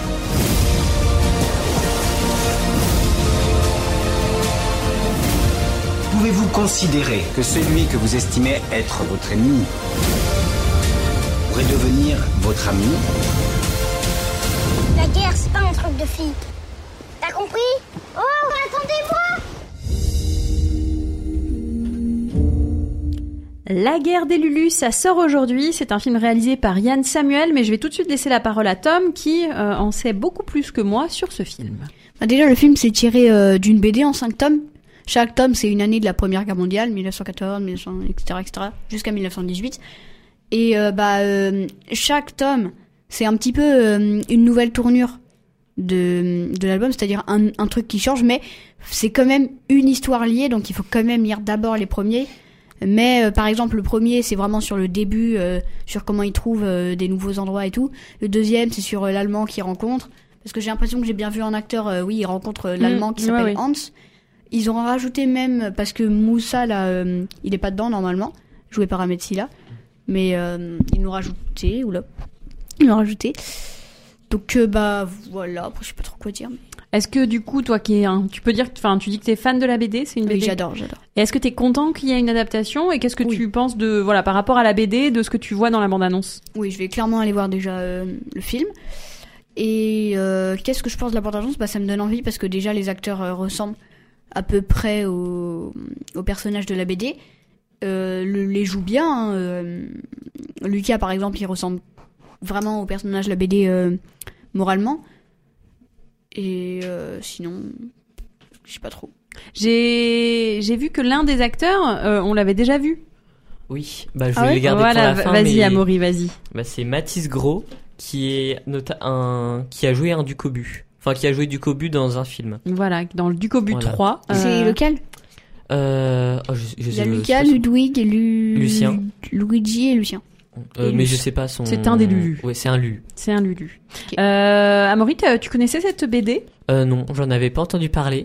R: Pouvez-vous considérer que celui que vous estimez être votre ennemi pourrait devenir votre ami?
C: La guerre, c'est pas un truc de fille. T'as compris? Oh, attendez-moi!
E: La guerre des Lulus, ça sort aujourd'hui. C'est un film réalisé par Yann Samuel, mais je vais tout de suite laisser la parole à Tom qui euh, en sait beaucoup plus que moi sur ce film.
G: Bah déjà, le film c'est tiré euh, d'une B D en cinq tomes. Chaque tome, c'est une année de la Première Guerre mondiale, mille neuf cent quatorze, mille neuf cents, et cetera, et cetera, jusqu'à mille neuf cent dix-huit. Et euh, bah euh, chaque tome, c'est un petit peu euh, une nouvelle tournure de de l'album, c'est-à-dire un, un truc qui change, mais c'est quand même une histoire liée, donc il faut quand même lire d'abord les premiers. Mais euh, par exemple, le premier, c'est vraiment sur le début, euh, sur comment il trouve euh, des nouveaux endroits et tout. Le deuxième, c'est sur euh, l'allemand qu'il rencontre, parce que j'ai l'impression que j'ai bien vu un acteur, euh, oui, il rencontre euh, l'allemand
E: Mmh,
G: qui s'appelle
E: ouais, ouais.
G: Hans. Ils ont rajouté même, parce que Moussa, là, euh, il est pas dedans normalement, joué par Ahmed Silla, mais euh, ils l'ont rajouté, oula, ils l'ont rajouté. Donc euh, bah voilà, après je sais pas trop quoi dire.
E: Est-ce que du coup, toi qui es un, tu peux dire, enfin, tu dis que t'es fan de la B D, c'est une B D.
G: Oui, j'adore, j'adore.
E: Et est-ce que t'es content qu'il y ait une adaptation et qu'est-ce que oui. tu penses de, voilà, par rapport à la B D, de ce que tu vois dans la bande-annonce?
G: Oui, je vais clairement aller voir déjà euh, le film. Et euh, qu'est-ce que je pense de la bande-annonce? Bah, ça me donne envie parce que déjà les acteurs euh, ressemblent à peu près au, au personnage de la B D. Euh, le, les joue bien. Hein, euh, Lucas, par exemple, il ressemble vraiment au personnage de la B D euh, moralement. Et euh, sinon, je sais pas trop.
E: J'ai j'ai vu que l'un des acteurs, euh, on l'avait déjà vu.
F: Oui, bah je
E: ah
F: vais
E: ouais
F: le garder
E: voilà,
F: pour la fin.
E: Vas-y,
F: mais...
E: Amaury, vas-y.
F: Bah c'est Mathis Gros qui est nota- un qui a joué un Ducobu. Enfin, qui a joué Ducobu dans un film.
E: Voilà, dans le Ducobu voilà. trois.
G: Euh... C'est lequel?
F: Euh, oh, je, je
G: Il y a Lucas, Ludwig, et Lu...
F: Lucien,
G: Luigi et Lucien.
F: Euh,
G: et
F: mais
G: Luc.
F: Je sais pas son.
E: C'est un des Lulu.
F: Ouais, c'est un Lulu.
E: C'est un Lulu. Okay. Euh, Amaury, tu connaissais cette B D?
F: Euh, non, j'en avais pas entendu parler.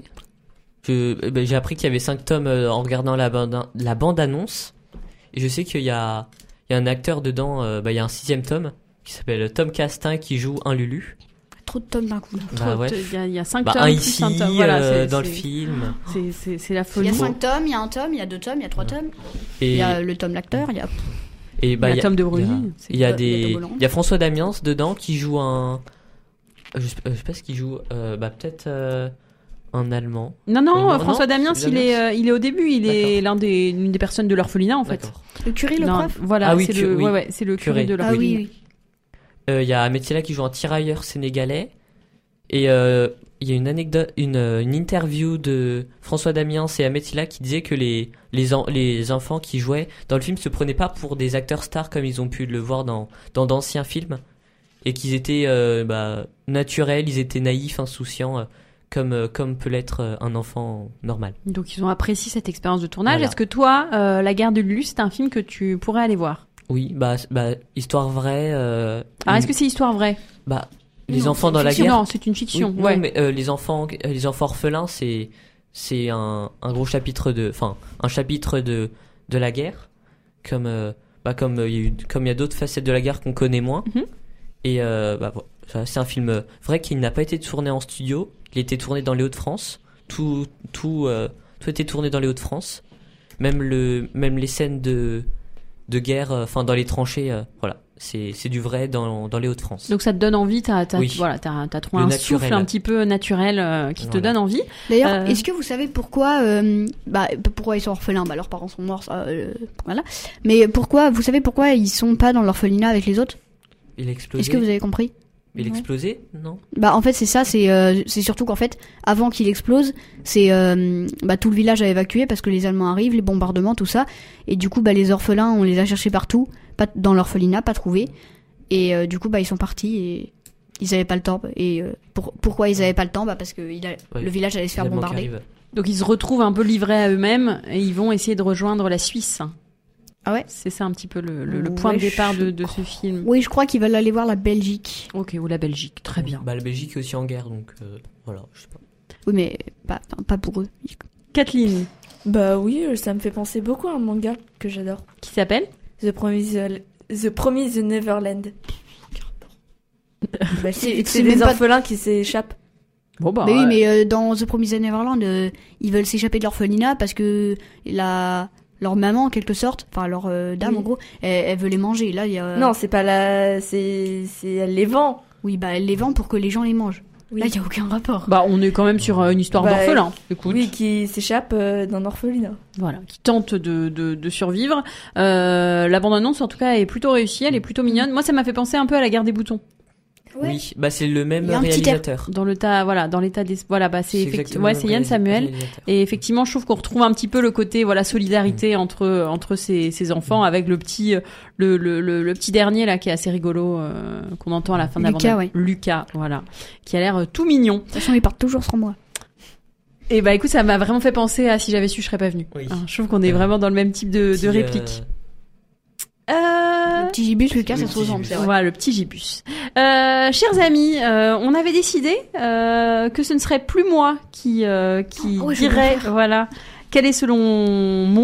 F: Je, bah, j'ai appris qu'il y avait cinq tomes euh, en regardant la bande, la bande annonce. Et je sais qu'il y a, il y a un acteur dedans. Euh, bah, il y a un sixième tome qui s'appelle Tom Castin qui joue un Lulu.
G: Trop de tomes d'un coup.
F: Bah ouais.
E: Il y a, il y a cinq
F: bah,
E: tomes.
F: Un
E: plus
F: ici,
E: un tome. Voilà,
F: euh,
E: c'est,
F: dans
E: c'est...
F: le film.
E: C'est, c'est, c'est la folie.
G: Il y a cinq tomes, il y a un tome, il y a deux tomes, il y a trois tomes.
F: Et...
G: Il y a le tome l'acteur, il y a.
F: Et bah,
E: il y a Tom de Broglie.
F: Il y a des, il y a François Damiens dedans qui joue un, je sais, je sais pas ce qu'il joue, euh, bah peut-être euh, un Allemand.
E: Non non,
F: euh,
E: François Damiens, il est, euh, il est au début, il
F: D'accord.
E: est l'un des, l'une des personnes de l'orphelinat en fait.
F: D'accord.
G: Le curé, le
E: non,
G: prof.
E: Voilà,
F: ah oui,
E: c'est
F: cu-
E: le,
F: oui.
E: ouais ouais, c'est le curé, curé de l'orphelinat.
G: Ah oui oui.
F: Il euh, y a Amethyla qui joue un tirailleur sénégalais et il euh, y a une anecdote, une, une interview de François Damiens et Amethyla qui disait que les les, en, les enfants qui jouaient dans le film se prenaient pas pour des acteurs stars comme ils ont pu le voir dans dans d'anciens films et qu'ils étaient euh, bah, naturels, ils étaient naïfs, insouciants. Euh, comme euh, comme peut l'être euh, un enfant normal.
E: Donc ils ont apprécié cette expérience de tournage.
F: Voilà.
E: Est-ce que toi, euh, La Guerre de Lulu, c'est un film que tu pourrais aller voir?
F: Oui, bah bah histoire vraie. Euh,
E: ah,
F: une...
E: est-ce que c'est histoire vraie?
F: Bah les
E: non,
F: enfants dans la
E: fiction.
F: guerre.
E: Non, c'est une fiction.
F: Oui,
E: ouais.
F: Non, mais euh, les enfants les enfants orphelins, c'est c'est un un gros chapitre de enfin un chapitre de de la guerre comme euh, bah comme il y a eu comme il y a d'autres facettes de la guerre qu'on connaît moins. Mm-hmm. Et euh, bah voilà, c'est un film vrai qui n'a pas été tourné en studio. Il a été tourné dans les Hauts-de-France. Tout, tout, euh, tout a été tourné dans les Hauts-de-France. Même le, même les scènes de, de guerre, enfin euh, dans les tranchées, euh, voilà, c'est, c'est du vrai dans, dans les Hauts-de-France.
E: Donc ça te donne envie, t'as, t'as,
F: oui.
E: voilà, t'as, t'as trouvé
F: le
E: un
F: naturel.
E: souffle un petit peu naturel euh, qui voilà. te donne envie.
G: D'ailleurs, euh... est-ce que vous savez pourquoi, euh, bah, pourquoi ils sont orphelins? Bah, leurs parents sont morts, ça, euh, voilà. Mais pourquoi, vous savez pourquoi ils sont pas dans l'orphelinat avec les autres?
F: Il a explosé.
G: Est-ce que vous avez compris?
F: Il explosait, non?
G: Bah en fait c'est ça, c'est euh, c'est surtout qu'en fait avant qu'il explose, c'est euh, bah tout le village a évacué parce que les Allemands arrivent, les bombardements, tout ça, et du coup bah les orphelins on les a cherchés partout, pas dans l'orphelinat, pas trouvés, et euh, du coup bah ils sont partis et ils avaient pas le temps. Et euh, pour, pourquoi ils avaient pas le temps? Bah parce que il a,
F: ouais,
G: le village allait se faire bombarder.
E: Donc ils se retrouvent un peu livrés à eux-mêmes et ils vont essayer de rejoindre la Suisse.
G: Ah ouais?
E: C'est ça un petit peu le, le, le point ouais, de départ de, de ce film.
G: Oui, je crois qu'ils veulent aller voir la Belgique.
E: Ok, ou la Belgique, très bien.
F: Bah la Belgique est aussi en guerre, donc euh, voilà, je sais pas.
G: Oui, mais pas, pas pour eux.
E: Kathleen?
H: Bah oui, ça me fait penser beaucoup à un manga que j'adore.
E: Qui s'appelle?
H: The Promised, The Promised Neverland. bah, c'est, c'est, c'est des orphelins pas... qui s'échappent.
E: Bon bah.
G: Mais
E: ouais.
G: oui, mais euh, dans The Promised Neverland, euh, ils veulent s'échapper de l'orphelinat parce que la leur maman en quelque sorte, enfin leur euh, dame oui. en gros, elle, elle veut les manger. Là, il y a.
H: Non, c'est pas la, c'est, c'est elle les vend.
G: Oui, bah elle les vend pour que les gens les mangent. Oui. Là, il y a aucun rapport.
E: Bah, on est quand même sur une histoire bah, d'orphelin. Écoute.
H: Oui, qui s'échappe euh, d'un orphelinat.
E: Voilà, qui tente de de, de survivre. Euh, la bande-annonce, en tout cas, est plutôt réussie. Elle est plutôt mignonne. Moi, ça m'a fait penser un peu à La Guerre des boutons.
F: Ouais. Oui, bah c'est le même réalisateur.
E: Dans le tas, voilà, dans l'état des, voilà, bah c'est, c'est effectivement, ouais, c'est Yann Samuel. Et effectivement, je trouve qu'on retrouve un petit peu le côté, voilà, solidarité mmh. entre entre ces ces enfants mmh. avec le petit le, le le le petit dernier là qui est assez rigolo euh, qu'on entend à la fin de la bande.
G: Lucas, ouais.
E: Lucas, voilà, qui a l'air tout mignon. De
G: toute façon, ils partent toujours sans moi.
E: Et bah écoute, ça m'a vraiment fait penser à Si j'avais su, je serais pas venue. Oui. Hein, je trouve qu'on est vraiment dans le même type de, de réplique. Euh...
G: Euh... Le petit gibus, Lucas, ça se ressemble, c'est vrai.
E: Voilà, le petit gibus. Euh, chers amis, euh, on avait décidé euh, que ce ne serait plus moi qui euh, qui oh, dirait, voilà, quel est selon moi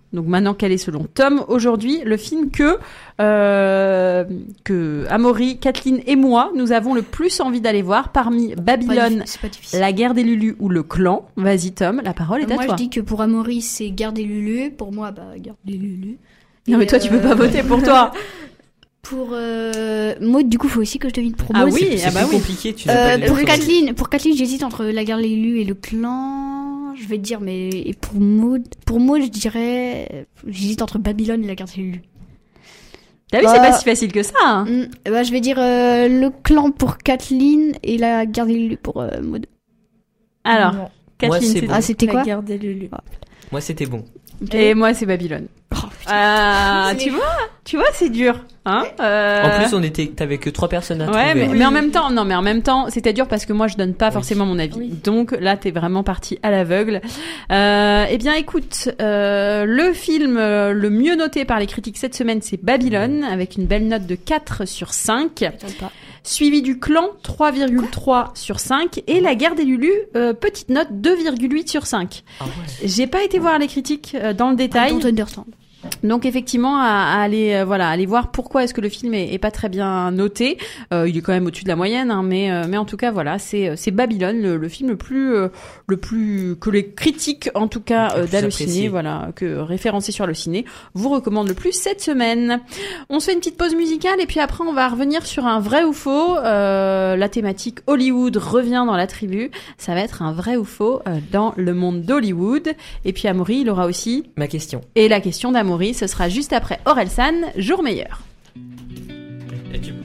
E: Donc maintenant, quel est selon Tom aujourd'hui le film que euh, que Amaury, Kathleen et moi nous avons le plus envie d'aller voir parmi Babylone,
G: C'est pas difficile.
E: La Guerre des Lulus ou Le Clan? Vas-y Tom, la parole est à
G: Moi,
E: toi.
G: je dis que pour Amaury, c'est Guerre des Lulus. Pour moi, bah, Guerre des Lulus.
E: Non, mais toi, tu peux pas voter pour toi.
G: Pour euh, Maud, du coup, faut aussi que je devine pour
E: Ah
G: Maud.
E: oui,
F: C'est
E: ah bah
F: plus
E: oui.
F: compliqué, tu sais
G: Euh,
F: pas les
G: pour
F: choses.
G: Kathleen, pour Kathleen, j'hésite entre La Guerre des Lulus et Le Clan. Je vais te dire, mais et pour Maud, pour Maud, je dirais, j'hésite entre Babylone et La Guerre des Lulus.
E: T'as vu,
G: Bah,
E: c'est pas si facile que ça. Hein.
G: Mm, bah, je vais dire euh, Le Clan pour Kathleen et La Guerre des Lulus pour euh, Maud.
E: Alors,
H: Non.
F: Moi,
E: Kathleen,
F: c'est
E: c'est
F: bon.
G: Ah, c'était
H: La
G: quoi
H: Guerre des Lulus.
F: Moi, c'était bon.
E: Et moi, c'est Babylone. Ah, tu vois, tu vois, c'est dur, hein. Euh...
F: En plus, on était, t'avais que trois personnes à
E: Ouais,
F: trouver.
E: mais, mais en même temps, non, mais en même temps, c'était dur parce que moi, je donne pas forcément mon avis.
H: Oui.
E: Donc là, t'es vraiment parti à l'aveugle. Euh, eh bien, écoute, euh, le film euh, le mieux noté par les critiques cette semaine, c'est Babylone, avec une belle note de quatre sur cinq. Suivi du Clan, trois virgule trois sur cinq. Et La Guerre des Lulus, euh, petite note, deux virgule huit sur cinq.
F: Ah ouais.
E: J'ai pas été voir les critiques euh, dans le détail.
G: I don't understand.
E: Donc effectivement, à, à aller euh, voilà, aller voir pourquoi est-ce que le film est, est pas très bien noté. Euh, il est quand même au-dessus de la moyenne, hein, mais euh, mais en tout cas voilà, c'est c'est Babylone, le, le film le plus euh, le plus que les critiques en tout cas euh,
F: plus
E: d'Allociné,
F: apprécié.
E: voilà, que référencé sur Allociné, vous recommande le plus cette semaine. On se fait une petite pause musicale et puis après on va revenir sur un vrai ou faux. Euh, la thématique Hollywood revient dans la tribu. Ça va être un vrai ou faux euh, dans le monde d'Hollywood. Et puis Amaury, il aura aussi
F: Ma question.
E: et la question d'Amaury, ce sera juste après Orelsan, Jour meilleur.
F: Et tu-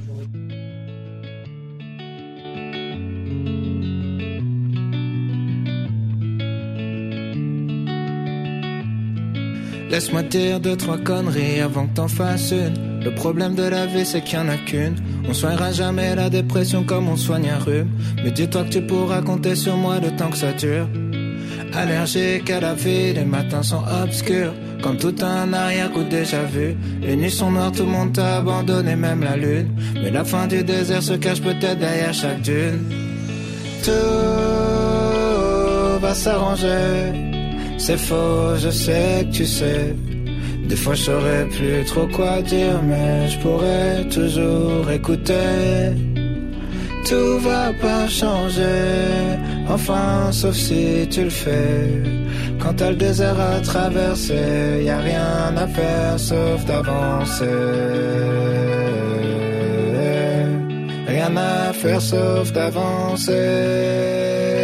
U: Laisse-moi dire deux, trois conneries avant que t'en fasses une. Le problème de la vie, c'est qu'il y en a qu'une. On soignera jamais la dépression comme on soigne un rhume. Mais dis-toi que tu pourras compter sur moi le temps que ça dure. Allergique à la vie, les matins sont obscurs. Comme tout un arrière-coup déjà vu. Les nuits sont noires, tout le monde t'a abandonné, même la lune. Mais la fin du désert se cache peut-être derrière chaque dune. Tout va s'arranger. C'est faux, je sais que tu sais. Des fois je saurais plus trop quoi dire, mais je pourrais toujours écouter. Tout va pas changer, enfin sauf si tu le fais. Quand t'as le désert à traverser, y a rien à faire sauf d'avancer. Rien à faire sauf d'avancer.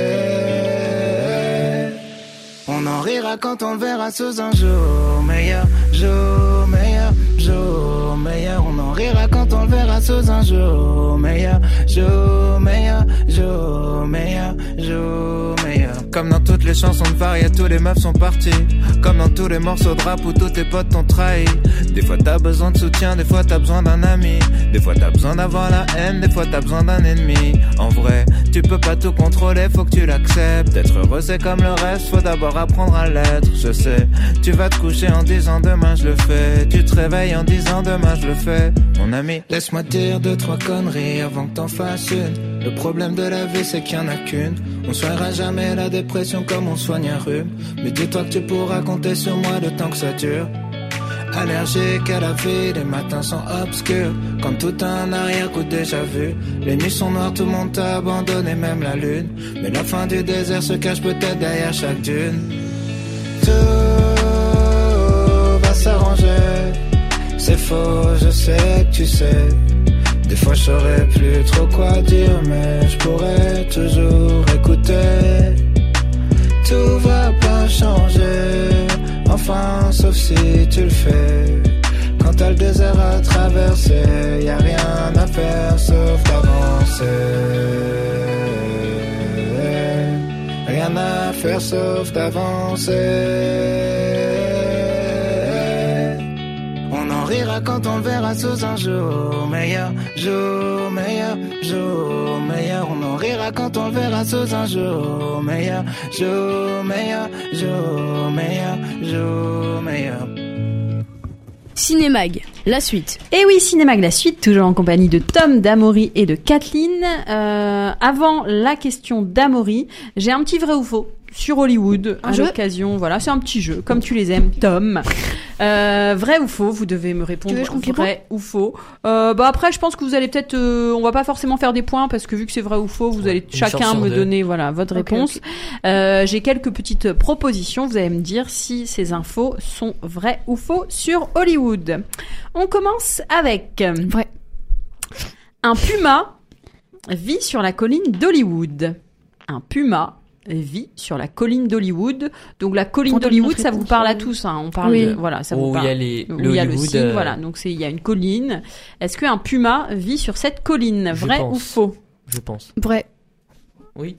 U: On en rira quand on le verra sous un jour meilleur, jour meilleur, jour meilleur. On en rira quand on le verra sous un jour meilleur, jour meilleur, jour meilleur, jour meilleur. Comme dans toutes les chansons de Faria, tous les meufs sont partis. Comme dans tous les morceaux de rap où tous tes potes t'ont trahi. Des fois t'as besoin de soutien, des fois t'as besoin d'un ami. Des fois t'as besoin d'avoir la haine, des fois t'as besoin d'un ennemi. En vrai, tu peux pas tout contrôler, faut que tu l'acceptes. Être heureux c'est comme le reste, faut d'abord apprendre à l'être. Je sais, tu vas te coucher en disant demain je le fais. Tu te réveilles en disant demain je le fais. Mon ami, laisse-moi dire deux, trois conneries avant que t'en fasses une. Le problème de la vie c'est qu'il y en a qu'une. On soignera jamais la dépression comme on soigne un rhume. Mais dis-toi que tu pourras compter sur moi le temps que ça dure. Allergique à la vie, les matins sont obscurs. Comme tout un arrière-coup déjà vu. Les nuits sont noires, tout le monde t'a abandonné, même la lune. Mais la fin du désert se cache peut-être derrière chaque dune. Tout va s'arranger. C'est faux, je sais que tu sais. Des fois je saurais plus trop quoi dire, mais je pourrais toujours écouter. Tout va pas changer, enfin sauf si tu le fais. Quand t'as le désert à traverser, y a rien à faire sauf d'avancer. Rien à faire sauf d'avancer. On en rira quand on le verra sous un jour meilleur, jour meilleur, jour meilleur. On en rira quand on le verra sous un jour meilleur, jour meilleur, jour meilleur, jour meilleur.
G: Cinémag, la suite.
E: Et oui, Cinémag, la suite, toujours en compagnie de Tom, d'Amaury et de Kathleen. Euh, avant la question d'Amaury, j'ai un petit vrai ou faux sur Hollywood
G: Un
E: à
G: jeu
E: l'occasion. Voilà, c'est un petit jeu, comme tu les aimes, Tom. Euh, vrai ou faux? Vous devez me répondre
G: Tu veux que je compte les
E: vrai ou faux. Euh, bah après, je pense que vous allez peut-être, euh, on va pas forcément faire des points parce que vu que c'est vrai ou faux, vous allez
F: Une
E: chacun
F: chance sur
E: me
F: deux.
E: donner voilà votre
H: Ok,
E: réponse.
H: ok.
E: Euh, j'ai quelques petites propositions. Vous allez me dire si ces infos sont vraies ou faux sur Hollywood. On commence avec
G: Vrai.
E: un puma vit sur la colline d'Hollywood. Un puma vit sur la colline d'Hollywood. Donc la colline
G: On donne
E: d'Hollywood,
G: notre
E: ça vous
G: réponse,
E: parle à
G: ouais.
E: tous. Hein. On parle
G: Oui.
E: de, voilà, ça
F: Où
E: vous
F: il
E: parle.
F: y a les-
E: Où
F: le
E: il y a le
F: Hollywood,
E: signe,
F: euh,
E: voilà. Donc c'est, il y a une colline. Est-ce qu'un puma vit sur cette colline?
F: Je
E: Vrai
F: pense.
E: ou faux?
F: Je pense.
G: Vrai.
F: Oui.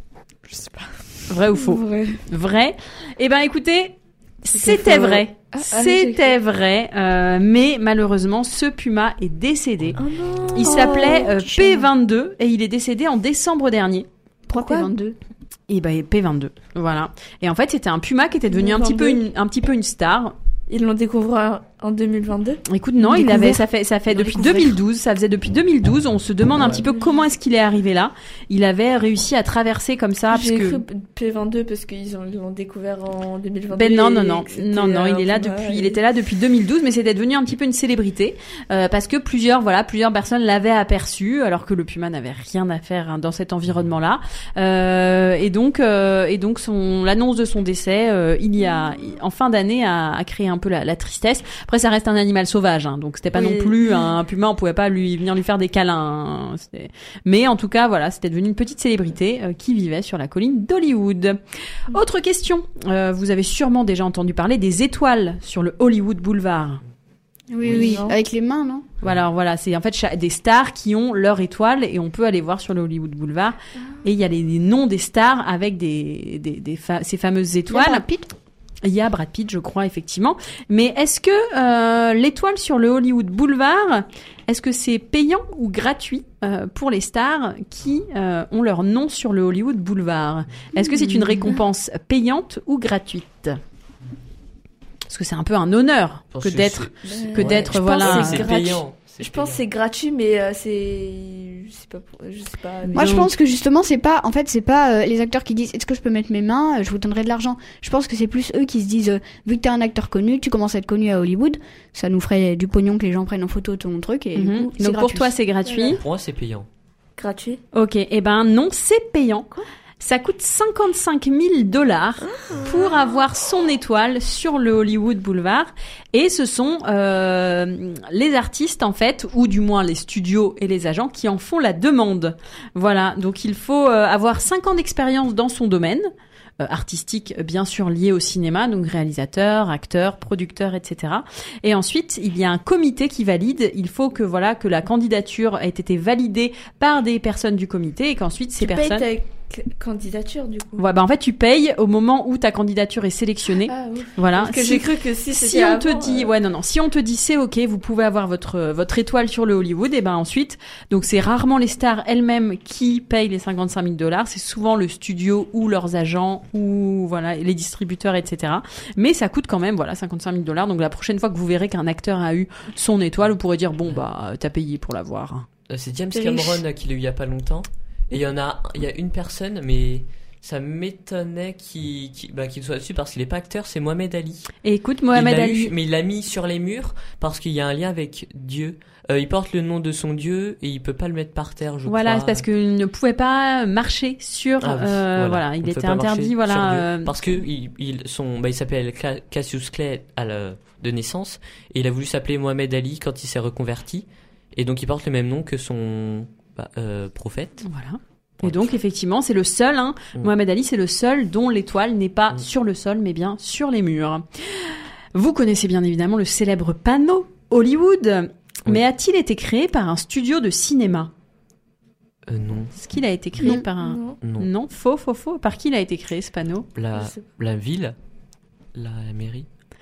H: Je sais pas.
E: Vrai ou faux?
H: Vrai.
E: Vrai. Eh ben écoutez,
H: C'était
E: c'était
H: faux.
E: vrai.
H: Ah, ah,
E: C'était vrai, euh, mais malheureusement, ce puma est décédé.
H: Oh non.
E: Il s'appelait euh,
G: Oh,
E: P vingt-deux et il est décédé en décembre dernier.
G: Pourquoi P vingt-deux?
E: Et ben P vingt-deux, voilà. Et en fait, c'était un puma qui était devenu un petit peu une, un petit peu une star.
H: Ils l'ont découvert en deux mille vingt-deux.
E: Écoute, non, il
G: Découvert.
E: avait, ça fait, ça fait
G: Ils l'ont
E: depuis
G: découvert.
E: deux mille douze, ça faisait depuis deux mille douze, on se demande un petit peu comment est-ce qu'il est arrivé là. Il avait réussi à traverser comme ça, parce
H: J'ai
E: que...
H: cru P vingt-deux parce qu'ils ont- ils l'ont découvert en deux mille vingt-deux.
E: Ben non, non, non,
H: et que c'était
E: non, non, il
H: un
E: est là
H: puma
E: depuis,
H: et-
E: il était là depuis deux mille douze, mais c'était devenu un petit peu une célébrité, euh, parce que plusieurs, voilà, plusieurs personnes l'avaient aperçu, alors que le puma n'avait rien à faire hein, dans cet environnement-là, euh, et donc, euh, et donc son, l'annonce de son décès, euh, il y a, en fin d'année, a, a créé un peu la, la tristesse. Après, ça reste un animal sauvage, hein, donc c'était pas
H: Oui.
E: non plus un puma, on pouvait pas lui venir lui faire des câlins. Hein, c'était- mais en tout cas, voilà, c'était devenu une petite célébrité euh, qui vivait sur la colline d'Hollywood. Autre question, euh, vous avez sûrement déjà entendu parler des étoiles sur le Hollywood Boulevard.
G: Oui, oui.
H: Non.
G: Avec les mains, non?
E: Voilà, alors voilà, c'est en fait cha- des stars qui ont leur étoile et on peut aller voir sur le Hollywood Boulevard. Et il y a les, les noms des stars avec des, des, des fa- ces fameuses étoiles.
G: Il y a Brad Pitt.
E: Il y a Brad Pitt, je crois, effectivement. Mais est-ce que euh, l'étoile sur le Hollywood Boulevard, est-ce que c'est payant ou gratuit euh, pour les stars qui euh, ont leur nom sur le Hollywood Boulevard? Est-ce que c'est une récompense payante ou gratuite? Parce que c'est un peu un honneur
F: Parce
E: que
F: que
E: d'être,
F: c'est-
E: que
F: ouais.
E: d'être,
H: Je pense
E: voilà.
H: que
F: C'est
H: gratuit.
F: payant. C'est
H: Je pense que c'est gratuit, mais euh, c'est. Je sais pas. pour- Je sais pas. mais-
G: Moi, je
E: Donc-
G: pense que justement, c'est pas, en fait, c'est pas euh, les acteurs qui disent est-ce que je peux mettre mes mains, euh, je vous donnerai de l'argent. Je pense que c'est plus eux qui se disent euh, vu que t'es un acteur connu, tu commences à être connu à Hollywood, ça nous ferait du pognon que les gens prennent en photo ton truc et du
E: Mhm.
G: coup, c'est
E: Donc pour
G: gratuit.
E: toi, c'est gratuit.
F: Pour moi, c'est payant.
H: Gratuit.
E: Ok, eh ben non, c'est payant. Ça coûte cinquante-cinq mille dollars pour avoir son étoile sur le Hollywood Boulevard. Et ce sont euh, les artistes, en fait, ou du moins les studios et les agents qui en font la demande. Voilà, donc il faut euh, avoir cinq ans d'expérience dans son domaine. Euh, artistique, bien sûr, lié au cinéma, donc réalisateur, acteur, producteur, et cetera. Et ensuite, il y a un comité qui valide. Il faut que voilà que la candidature ait été validée par des personnes du comité et qu'ensuite ces
H: Tu
E: personnes.
H: payes ta c- candidature du coup.
E: Ouais, bah en fait, tu payes au moment où ta candidature est sélectionnée.
H: Ah oui.
E: Voilà.
H: Parce que
E: Si-
H: j'ai cru que si
E: si
H: c'était
E: on te
H: avant,
E: dit,
H: euh,
E: ouais, non, non, si on te dit c'est ok, vous pouvez avoir votre votre étoile sur le Hollywood, et ben ensuite, donc c'est rarement les stars elles-mêmes qui payent les cinquante-cinq mille dollars, c'est souvent le studio ou leurs agents ou voilà les distributeurs, et cetera. Mais ça coûte quand même, voilà, cinquante-cinq mille dollars. Donc la prochaine fois que vous verrez qu'un acteur a eu son étoile, vous pourrez dire bon bah t'as payé pour l'avoir.
F: Euh, C'est James
H: C'est
F: Cameron
H: riche.
F: euh, qui l'a eu il y a pas longtemps. Et il y en a, il y a une personne, mais ça m'étonnait qu'il qu'il bah, qu'il soit dessus parce qu'il est pas acteur, c'est Mohamed Ali.
E: Et écoute, Mohamed
F: Il l'a
E: Ali.
F: eu, mais il l'a mis sur les murs parce qu'il y a un lien avec Dieu. Euh, il porte le nom de son Dieu et il peut pas le mettre par terre, je
E: Voilà,
F: crois.
E: c'est parce qu'il ne pouvait pas marcher sur.
F: Ah oui,
E: euh,
F: voilà.
E: voilà,
F: On
E: il
F: peut
E: était
F: pas marcher
E: interdit.
F: sur
E: Voilà.
F: Dieu.
E: euh,
F: Parce que il, il, son, bah, il s'appelle Cla- Cassius Clay à la, de naissance et il a voulu s'appeler Mohamed Ali quand il s'est reconverti et donc il porte le même nom que son bah, euh, prophète.
E: Voilà. Et donc effectivement, c'est le seul. Hein,
F: Mm.
E: Mohamed Ali, c'est le seul dont l'étoile n'est pas
F: Mm.
E: sur le sol, mais bien sur les murs. Vous connaissez bien évidemment le célèbre panneau Hollywood,
F: Oui.
E: mais a-t-il été créé par un studio de cinéma?
F: Euh, non,
E: Est-ce qu'il a été créé
G: Non.
E: par un
H: Non.
F: non.
E: faux, faux, faux. Par qui il a été créé ce panneau?
F: La,
H: Je sais
F: la ville, la mairie.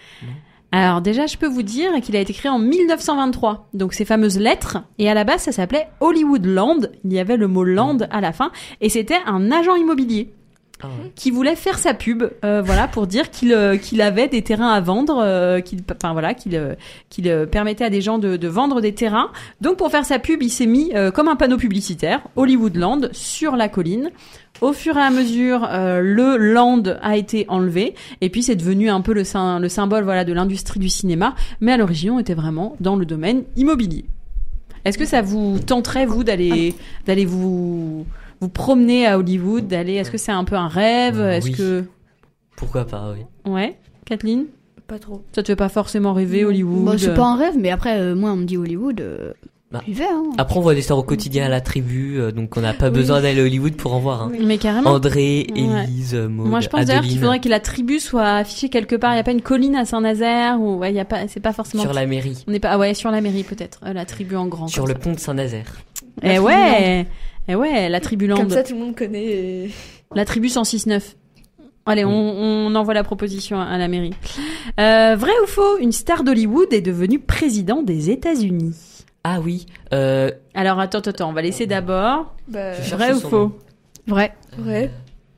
E: Alors déjà, je peux vous dire qu'il a été créé en mille neuf cent vingt-trois. Donc ces fameuses lettres. Et à la base, ça s'appelait Hollywood Land. Il y avait le mot land à la fin. Et c'était un agent immobilier
F: Ah, ouais.
E: qui voulait faire sa pub, euh, voilà, pour dire qu'il euh, qu'il avait des terrains à vendre, euh, qu'il, enfin voilà, qu'il euh, qu'il euh, permettait à des gens de, de vendre des terrains. Donc pour faire sa pub, il s'est mis euh, comme un panneau publicitaire Hollywood Land sur la colline. Au fur et à mesure, euh, le land a été enlevé et puis c'est devenu un peu le, sy- le symbole voilà de l'industrie du cinéma, mais à l'origine on était vraiment dans le domaine immobilier. Est-ce que ça vous tenterait vous d'aller d'aller vous vous promener à Hollywood, d'aller est-ce que c'est un peu un rêve,
F: Euh,
E: est-ce
F: oui.
E: que
F: Pourquoi pas, oui.
E: ouais, Kathleen?
H: Pas trop.
E: Ça te fait pas forcément rêver Hollywood?
G: Bah, c'est pas un rêve, mais après, euh, moi, on me dit Hollywood, euh,
F: Bah,
G: j'y vais, hein.
F: Après, on voit des stars au quotidien à la tribu, euh, donc on n'a pas
E: Oui.
F: besoin d'aller à Hollywood pour en voir. Hein.
E: Mais carrément.
F: André,
E: Ouais.
F: Élise, Maud,
E: Moi, je pense d'ailleurs qu'il
F: Adeline.
E: faudrait que la tribu soit affichée quelque part. Il y a pas une colline à Saint-Nazaire ou ouais, il y a pas, c'est pas forcément
F: Sur la mairie.
E: On n'est pas, ah ouais, sur la mairie peut-être. Euh, la tribu en grand.
F: Sur
E: comme
F: le
E: ça.
F: pont de Saint-Nazaire.
E: Eh
H: La
E: ouais, eh ouais, la tribu land.
H: Comme ça, tout le monde connaît. et-
E: La tribu cent six neuf. Allez, on, on envoie la proposition à, à la mairie. Euh, vrai ou faux, une star d'Hollywood est devenue président des États-Unis.
F: Ah oui. Euh...
E: Alors attends, attends, attends, on va laisser d'abord.
H: Bah,
F: Je
E: vrai
F: cherche
E: ou
F: son
E: faux?
F: nom.
G: Vrai.
H: Vrai.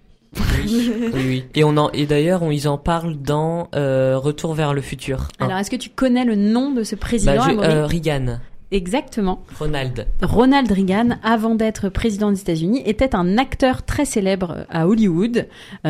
F: Oui, oui, oui. Et on en, et d'ailleurs, on, ils en parlent dans euh, Retour vers le futur. un.
E: Alors, est-ce que tu connais le nom de ce président?
F: Bah, je-
E: Amaury
F: euh, Reagan.
E: Exactement.
F: Ronald.
E: Ronald Reagan, avant d'être président des États-Unis, était un acteur très célèbre à Hollywood.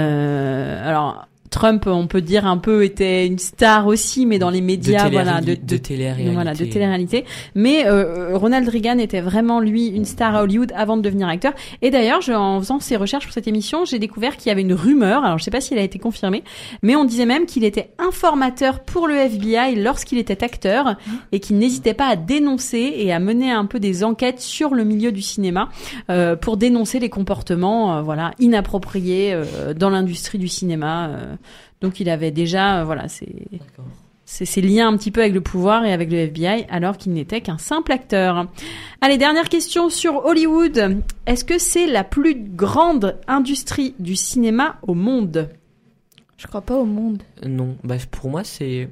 E: Euh, alors, Trump, on peut dire un peu, était une star aussi, mais dans les médias,
F: de
E: voilà,
F: télé-réali- de télé-réalité.
E: voilà, de télé-réalité. Mais euh, Ronald Reagan était vraiment lui une star à Hollywood avant de devenir acteur. Et d'ailleurs, je, en faisant ces recherches pour cette émission, j'ai découvert qu'il y avait une rumeur. Alors, je sais pas si elle a été confirmée, mais on disait même qu'il était informateur pour le F B I lorsqu'il était acteur et qu'il n'hésitait pas à dénoncer et à mener un peu des enquêtes sur le milieu du cinéma euh, pour dénoncer les comportements, euh, voilà, inappropriés euh, dans l'industrie du cinéma. euh. Donc il avait déjà, euh, voilà, ces, ces, ces liens un petit peu avec le pouvoir et avec le F B I, alors qu'il n'était qu'un simple acteur. Allez, dernière question sur Hollywood. Est-ce que c'est la plus grande industrie du cinéma au monde?
H: Je crois pas au monde.
F: Non, bah pour moi c'est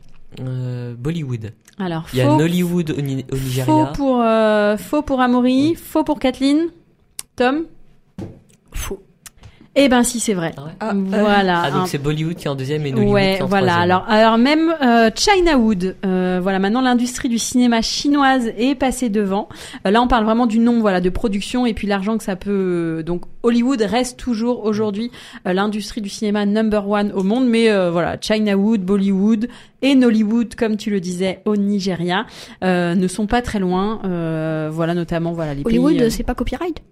F: euh, Bollywood.
E: Alors,
F: Il y a
E: faux-
F: Nollywood au, Ni- au
E: Faux
F: Nigeria.
E: pour, euh, faux pour Amaury, faux pour Kathleen. Tom?
H: Faux.
E: Eh ben si, c'est vrai.
H: Ah,
E: Voilà.
F: Ah donc
E: un-
F: c'est Bollywood qui est en deuxième et Nollywood
E: Ouais,
F: qui est en
E: voilà.
F: troisième.
E: Alors, alors même euh, Chinawood, euh, voilà. Maintenant, l'industrie du cinéma chinoise est passée devant. Euh, là, on parle vraiment du nombre, voilà, de production et puis l'argent que ça peut. Donc, Hollywood reste toujours aujourd'hui euh, l'industrie du cinéma number one au monde. Mais euh, voilà, Chinawood, Bollywood et Nollywood, comme tu le disais, au Nigeria, euh, ne sont pas très loin. Euh, voilà, notamment, voilà les
G: Hollywood,
E: pays. euh,
G: c'est pas copyright?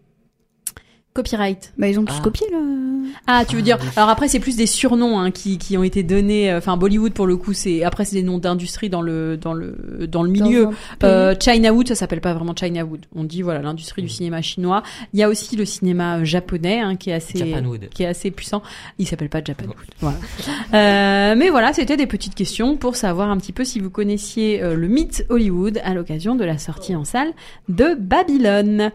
E: Copyright.
G: Bah, ils ont tous
E: Ah.
G: copié, là.
E: Ah, tu veux dire. Alors après, c'est plus des surnoms hein, qui qui ont été donnés. Enfin, Bollywood pour le coup, c'est après c'est des noms d'industrie dans le dans le dans le milieu.
H: Dans un
E: Euh, Chinawood, ça s'appelle pas vraiment Chinawood. On dit voilà l'industrie du cinéma chinois. Il y a aussi le cinéma japonais hein, qui est assez
F: Japanwood.
E: qui est assez puissant. Il s'appelle pas Japanwood. Voilà. Euh, mais voilà, c'était des petites questions pour savoir un petit peu si vous connaissiez euh, le mythe Hollywood à l'occasion de la sortie en salle de Babylone.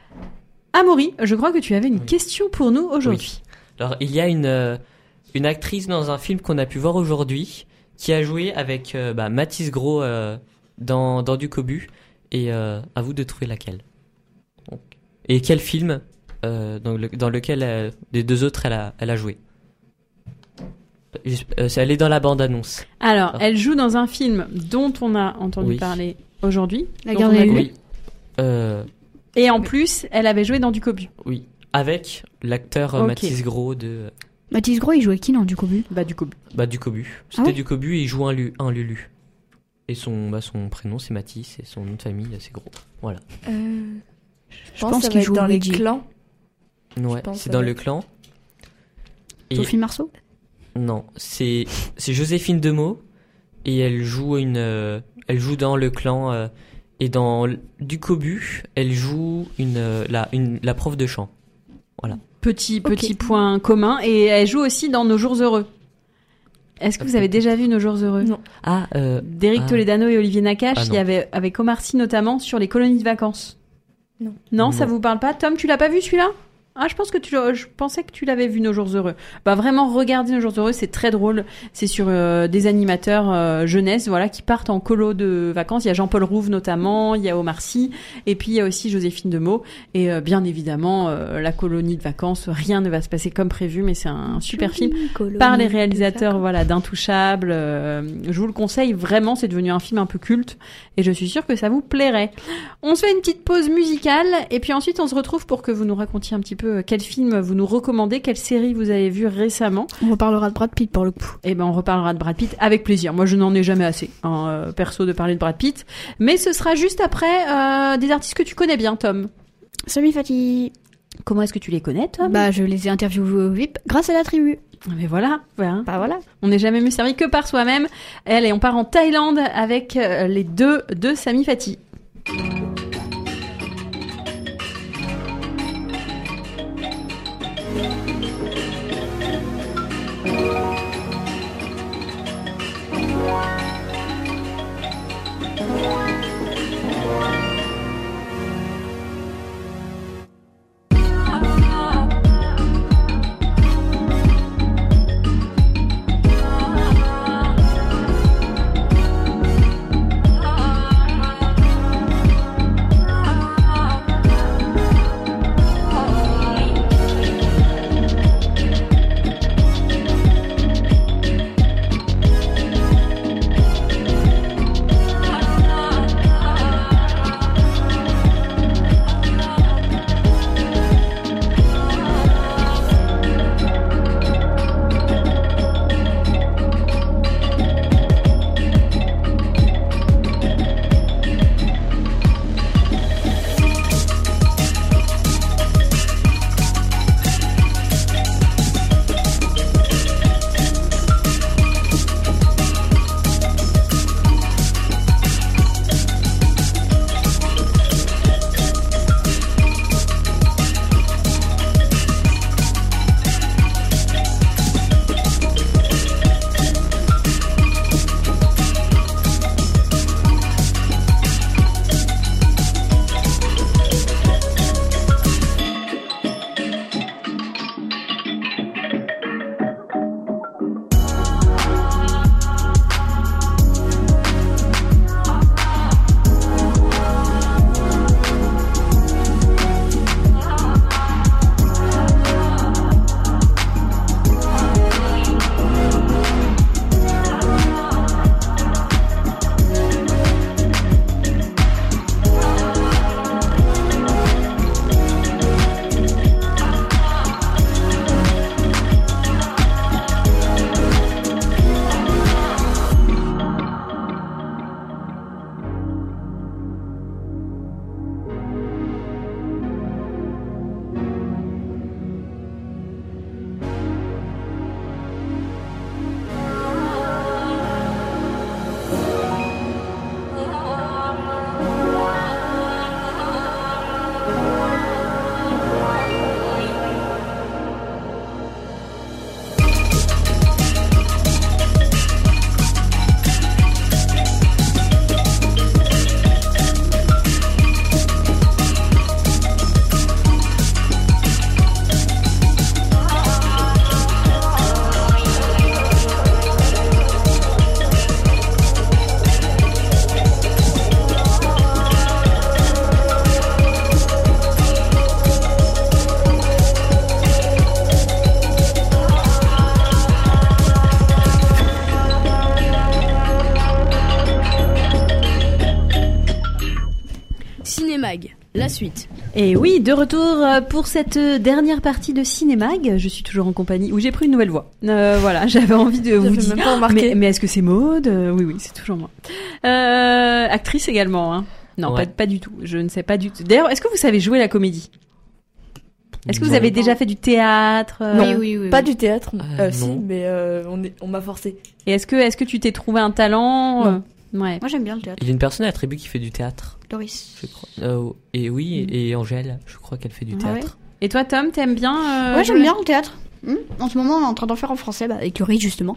E: Amaury, je crois que tu avais une question pour nous aujourd'hui.
F: Oui. Alors, il y a une, euh, une actrice dans un film qu'on a pu voir aujourd'hui qui a joué avec euh, bah, Mathis Gros euh, dans, dans Du Cobu. Et euh, à vous de trouver laquelle. Donc, et quel film euh, dans, le, dans lequel euh, des deux autres elle a, elle a joué. Euh, elle est dans la bande-annonce.
E: Alors,
F: Ah.
E: elle joue dans un film dont on a entendu
F: Oui.
E: parler aujourd'hui.
G: La
E: dont
G: Garde
E: on a
G: des
E: vu.
F: Oui. Euh,
E: Et en plus, elle avait joué dans Du Cobu.
F: oui. Avec l'acteur euh,
E: Ok.
F: Mathis Gros de
G: Mathis Gros, il jouait qui dans Du Cobu?
E: Bah, Du Cobu.
F: bah, Du Cobu. C'était
G: Ah ouais
F: Du Cobu et il joue un, lu, un Lulu. Et son, bah, son prénom c'est Mathis et son nom de famille c'est Gros. Voilà.
H: Euh, je pense,
G: pense
H: que ça
G: qu'il
H: va être
G: joue
H: dans les
G: Luigi.
H: clans.
F: Ouais,
H: pense
F: c'est
H: que
F: dans
H: ça
F: le
H: va
F: clan. Et-
G: Sophie Marceau?
F: Non, c'est c'est Joséphine Demeaux et elle joue une euh, elle joue dans le clan euh, et dans l- Du Cobu, elle joue une euh, la une la prof de chant. Voilà.
E: Petit, petit point commun. Et elle joue aussi dans Nos Jours Heureux. Est-ce que vous avez déjà vu Nos Jours Heureux?
H: Non.
F: Ah euh,
E: D'Éric
F: ah.
E: Toledano et Olivier Nakache,
F: Ah,
E: il
F: non.
E: y avait avec Omar Sy notamment sur les colonies de vacances.
H: Non.
E: Non, ça
F: Non.
E: vous parle pas? Tom, tu l'as pas vu celui-là? Ah, je pense que tu, je pensais que tu l'avais vu Nos Jours Heureux. Bah vraiment, regardez Nos Jours Heureux, c'est très drôle. C'est sur euh, des animateurs euh, jeunesse, voilà, qui partent en colo de vacances. Il y a Jean-Paul Rouve notamment, il y a Omar Sy, et puis il y a aussi Joséphine Demeaux. Et euh, bien évidemment, euh, la colonie de vacances, rien ne va se passer comme prévu, mais c'est un super film par les réalisateurs, voilà, d'Intouchables. Euh, je vous le conseille vraiment, c'est devenu un film un peu culte, et je suis sûre que ça vous plairait. On se fait une petite pause musicale, et puis ensuite on se retrouve pour que vous nous racontiez un petit peu peu quel film vous nous recommandez, quelle série vous avez vu récemment.
G: On reparlera de Brad Pitt pour le coup.
E: Eh ben, on reparlera de Brad Pitt avec plaisir. Moi, je n'en ai jamais assez, hein, euh, perso, de parler de Brad Pitt. Mais ce sera juste après euh, des artistes que tu connais bien, Tom.
G: Sami Fati.
E: Comment est-ce que tu les connais, Tom ?
G: Bah, je les ai interviewés au V I P grâce à la tribu.
E: Mais voilà, voilà.
G: Bah voilà.
E: On n'est jamais mieux servi que par soi-même. Allez, on part en Thaïlande avec euh, les deux de Sami Fati.
G: Cinémag, la suite.
E: Et oui, de retour pour cette dernière partie de Cinémag. Je suis toujours en compagnie, où j'ai pris une nouvelle voix. Euh, voilà, j'avais envie de vous dire. Mais, mais est-ce que c'est Maude ? Oui, oui, c'est toujours moi. Euh, actrice également, hein. Non, ouais. pas, pas du tout. Je ne sais pas du tout. D'ailleurs, est-ce que vous savez jouer la comédie ? Est-ce que vous avez déjà fait du théâtre ?
H: Non,
G: oui, oui, oui,
H: pas
G: oui.
H: du théâtre.
F: Euh,
H: euh, si, mais euh, on, est, on m'a forcé.
E: Et est-ce que, est-ce que tu t'es trouvé un talent ?
H: Non.
E: Ouais.
G: Moi, j'aime bien le théâtre.
F: Il y a une personne à la tribu qui fait du théâtre.
G: Doris.
F: Je crois. Euh, et oui, mmh. et Angèle, je crois qu'elle fait du
G: Ah
F: théâtre.
G: ouais.
E: Et toi, Tom, t'aimes bien euh,
G: Ouais, j'aime
E: jouer...
G: bien le théâtre. Mmh. En ce moment, on est en train d'en faire en français, bah, avec Yuri, justement.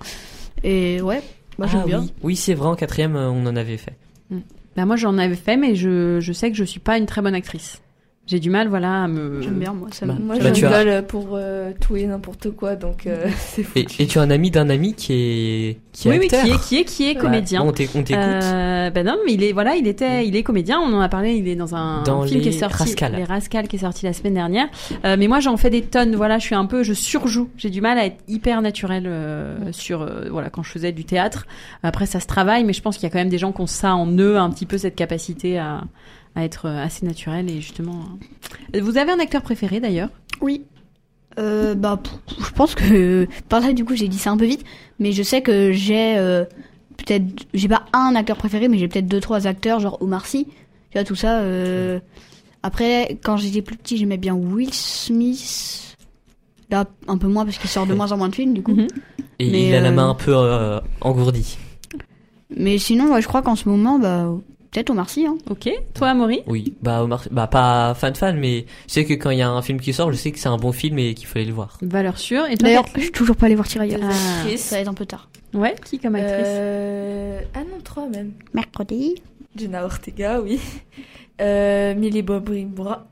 G: Et ouais, moi, j'aime
F: ah,
G: bien.
F: Oui. oui, c'est vrai, en quatrième, on en avait fait.
E: Mmh. Bah, moi, j'en avais fait, mais je, je sais que je suis pas une très bonne actrice. J'ai du mal, voilà, à me...
G: J'aime bien, moi. Ça
F: bah,
G: me...
H: Moi,
F: bah,
H: je rigole
F: as...
H: pour euh, tout et n'importe quoi, donc euh, c'est fou.
F: Et, et tu as un ami d'un ami qui est qui est
E: oui,
F: acteur.
E: oui, qui est qui est qui est comédien.
F: Bah, on t'écoute.
E: Euh, ben non, mais il est voilà, il était, il est comédien. On en a parlé. Il est dans un
F: dans
E: film
F: les
E: qui est sorti,
F: Rascals.
E: Les Rascals, qui est sorti la semaine dernière. Euh, mais moi, j'en fais des tonnes. Voilà, je suis un peu, je surjoue. J'ai du mal à être hyper naturel euh, ouais. sur euh, voilà quand je faisais du théâtre. Après, ça se travaille, mais je pense qu'il y a quand même des gens qui ont ça en eux, un petit peu cette capacité à à être assez naturel et justement. Vous avez un acteur préféré d'ailleurs?
G: Oui. Euh, bah, pff, je pense que par là du coup j'ai dit ça un peu vite, mais je sais que j'ai euh, peut-être, j'ai pas un acteur préféré, mais j'ai peut-être deux trois acteurs genre Omar Sy, tu vois tout ça. Euh... Après, quand j'étais plus petit, j'aimais bien Will Smith. Là, un peu moins parce qu'il sort de moins en moins de films du coup.
E: Mm-hmm.
F: Et
G: mais,
F: il a la
G: euh...
F: main un peu euh, engourdie.
G: Mais sinon, ouais, je crois qu'en ce moment, bah. Peut-être Omar Sy, hein.
E: Ok. Toi, Amaury?
F: Oui. Bah, Omar Sy, bah, pas fan fan, mais je sais que quand il y a un film qui sort, je sais que c'est un bon film et qu'il faut aller le voir.
E: Valeur sûre. Et toi,
G: d'ailleurs,
E: Kathleen?
G: je suis toujours pas allée voir Tirailleurs.
E: Ah.
G: Ça va être un peu tard.
E: Ouais. Qui comme actrice?
H: Euh... Ah non, trois même.
G: Mercredi.
H: Jenna Ortega, oui. Euh, Millie Bobby Brown.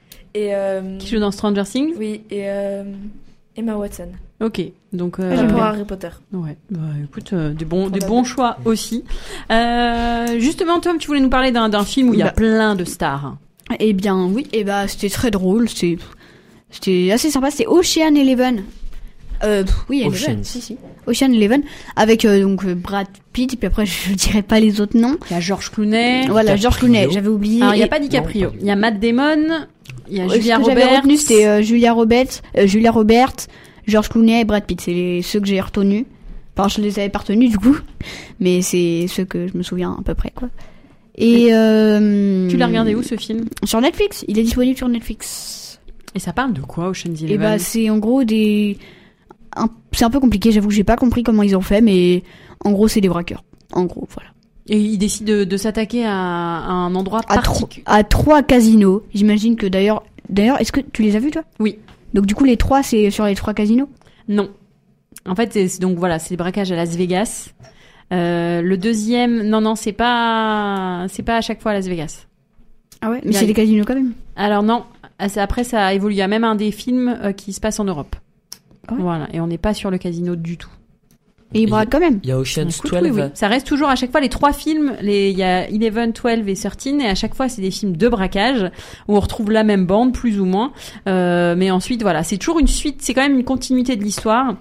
H: Et euh...
E: Qui joue dans Stranger Things?
H: Oui. Et euh... Emma Watson.
E: Ok, donc euh,
H: j'aime pour Harry Potter.
E: Ouais, bah écoute, euh, des bons, des bons choix aussi. Euh, justement, Tom, tu voulais nous parler d'un, d'un film où il y a
G: bah,
E: plein de stars.
G: Eh bien, oui, et bah c'était très drôle, c'était, c'était assez sympa. C'était Ocean Eleven. Euh, oui, Eleven, si si. Ocean Eleven avec euh, donc euh, Brad Pitt et puis après je dirais pas les autres noms.
E: Il y a George Clooney.
G: Voilà, George Clooney, j'avais oublié.
E: Alors il y a pas DiCaprio, il y a Matt Damon, il y a
G: euh,
E: Julia
G: ce que
E: Roberts.
G: J'avais retenu c'était euh, Julia Roberts, euh, Julia Roberts. George Clooney et Brad Pitt, c'est les, ceux que j'ai retenus. Enfin, je les avais pas retenus du coup, mais c'est ceux que je me souviens à peu près, quoi. Et euh,
E: tu l'as regardé où ce film?
G: Sur Netflix. Il est disponible sur Netflix.
E: Et ça parle de quoi, Ocean's Eleven?
G: Et bah, c'est en gros des. Un... C'est un peu compliqué, j'avoue que j'ai pas compris comment ils ont fait, mais en gros, c'est des braqueurs. En gros, voilà.
E: Et ils décident de, de s'attaquer à, à un endroit
G: à
E: particulier.
G: Tro- à trois casinos. J'imagine que d'ailleurs. D'ailleurs, est-ce que tu les as vus, toi?
E: Oui.
G: Donc du coup les trois c'est sur les trois casinos?
E: Non. En fait c'est, donc voilà, c'est des braquages à Las Vegas. Euh, le deuxième, non non c'est pas c'est pas à chaque fois à Las Vegas.
G: Ah ouais, mais c'est des casinos quand même.
E: Alors non, après ça a évolué. Il y a même un des films euh, qui se passe en Europe.
G: Ah ouais.
E: Voilà, et on n'est pas sur le casino du tout.
G: Et ils braquent quand même.
F: Il y a Ocean's
E: Écoute,
F: douze.
E: Oui, oui. Ça reste toujours à chaque fois les trois films. Les, il y a eleven, twelve et thirteen et à chaque fois c'est des films de braquage où on retrouve la même bande plus ou moins. Euh, mais ensuite voilà, c'est toujours une suite. C'est quand même une continuité de l'histoire.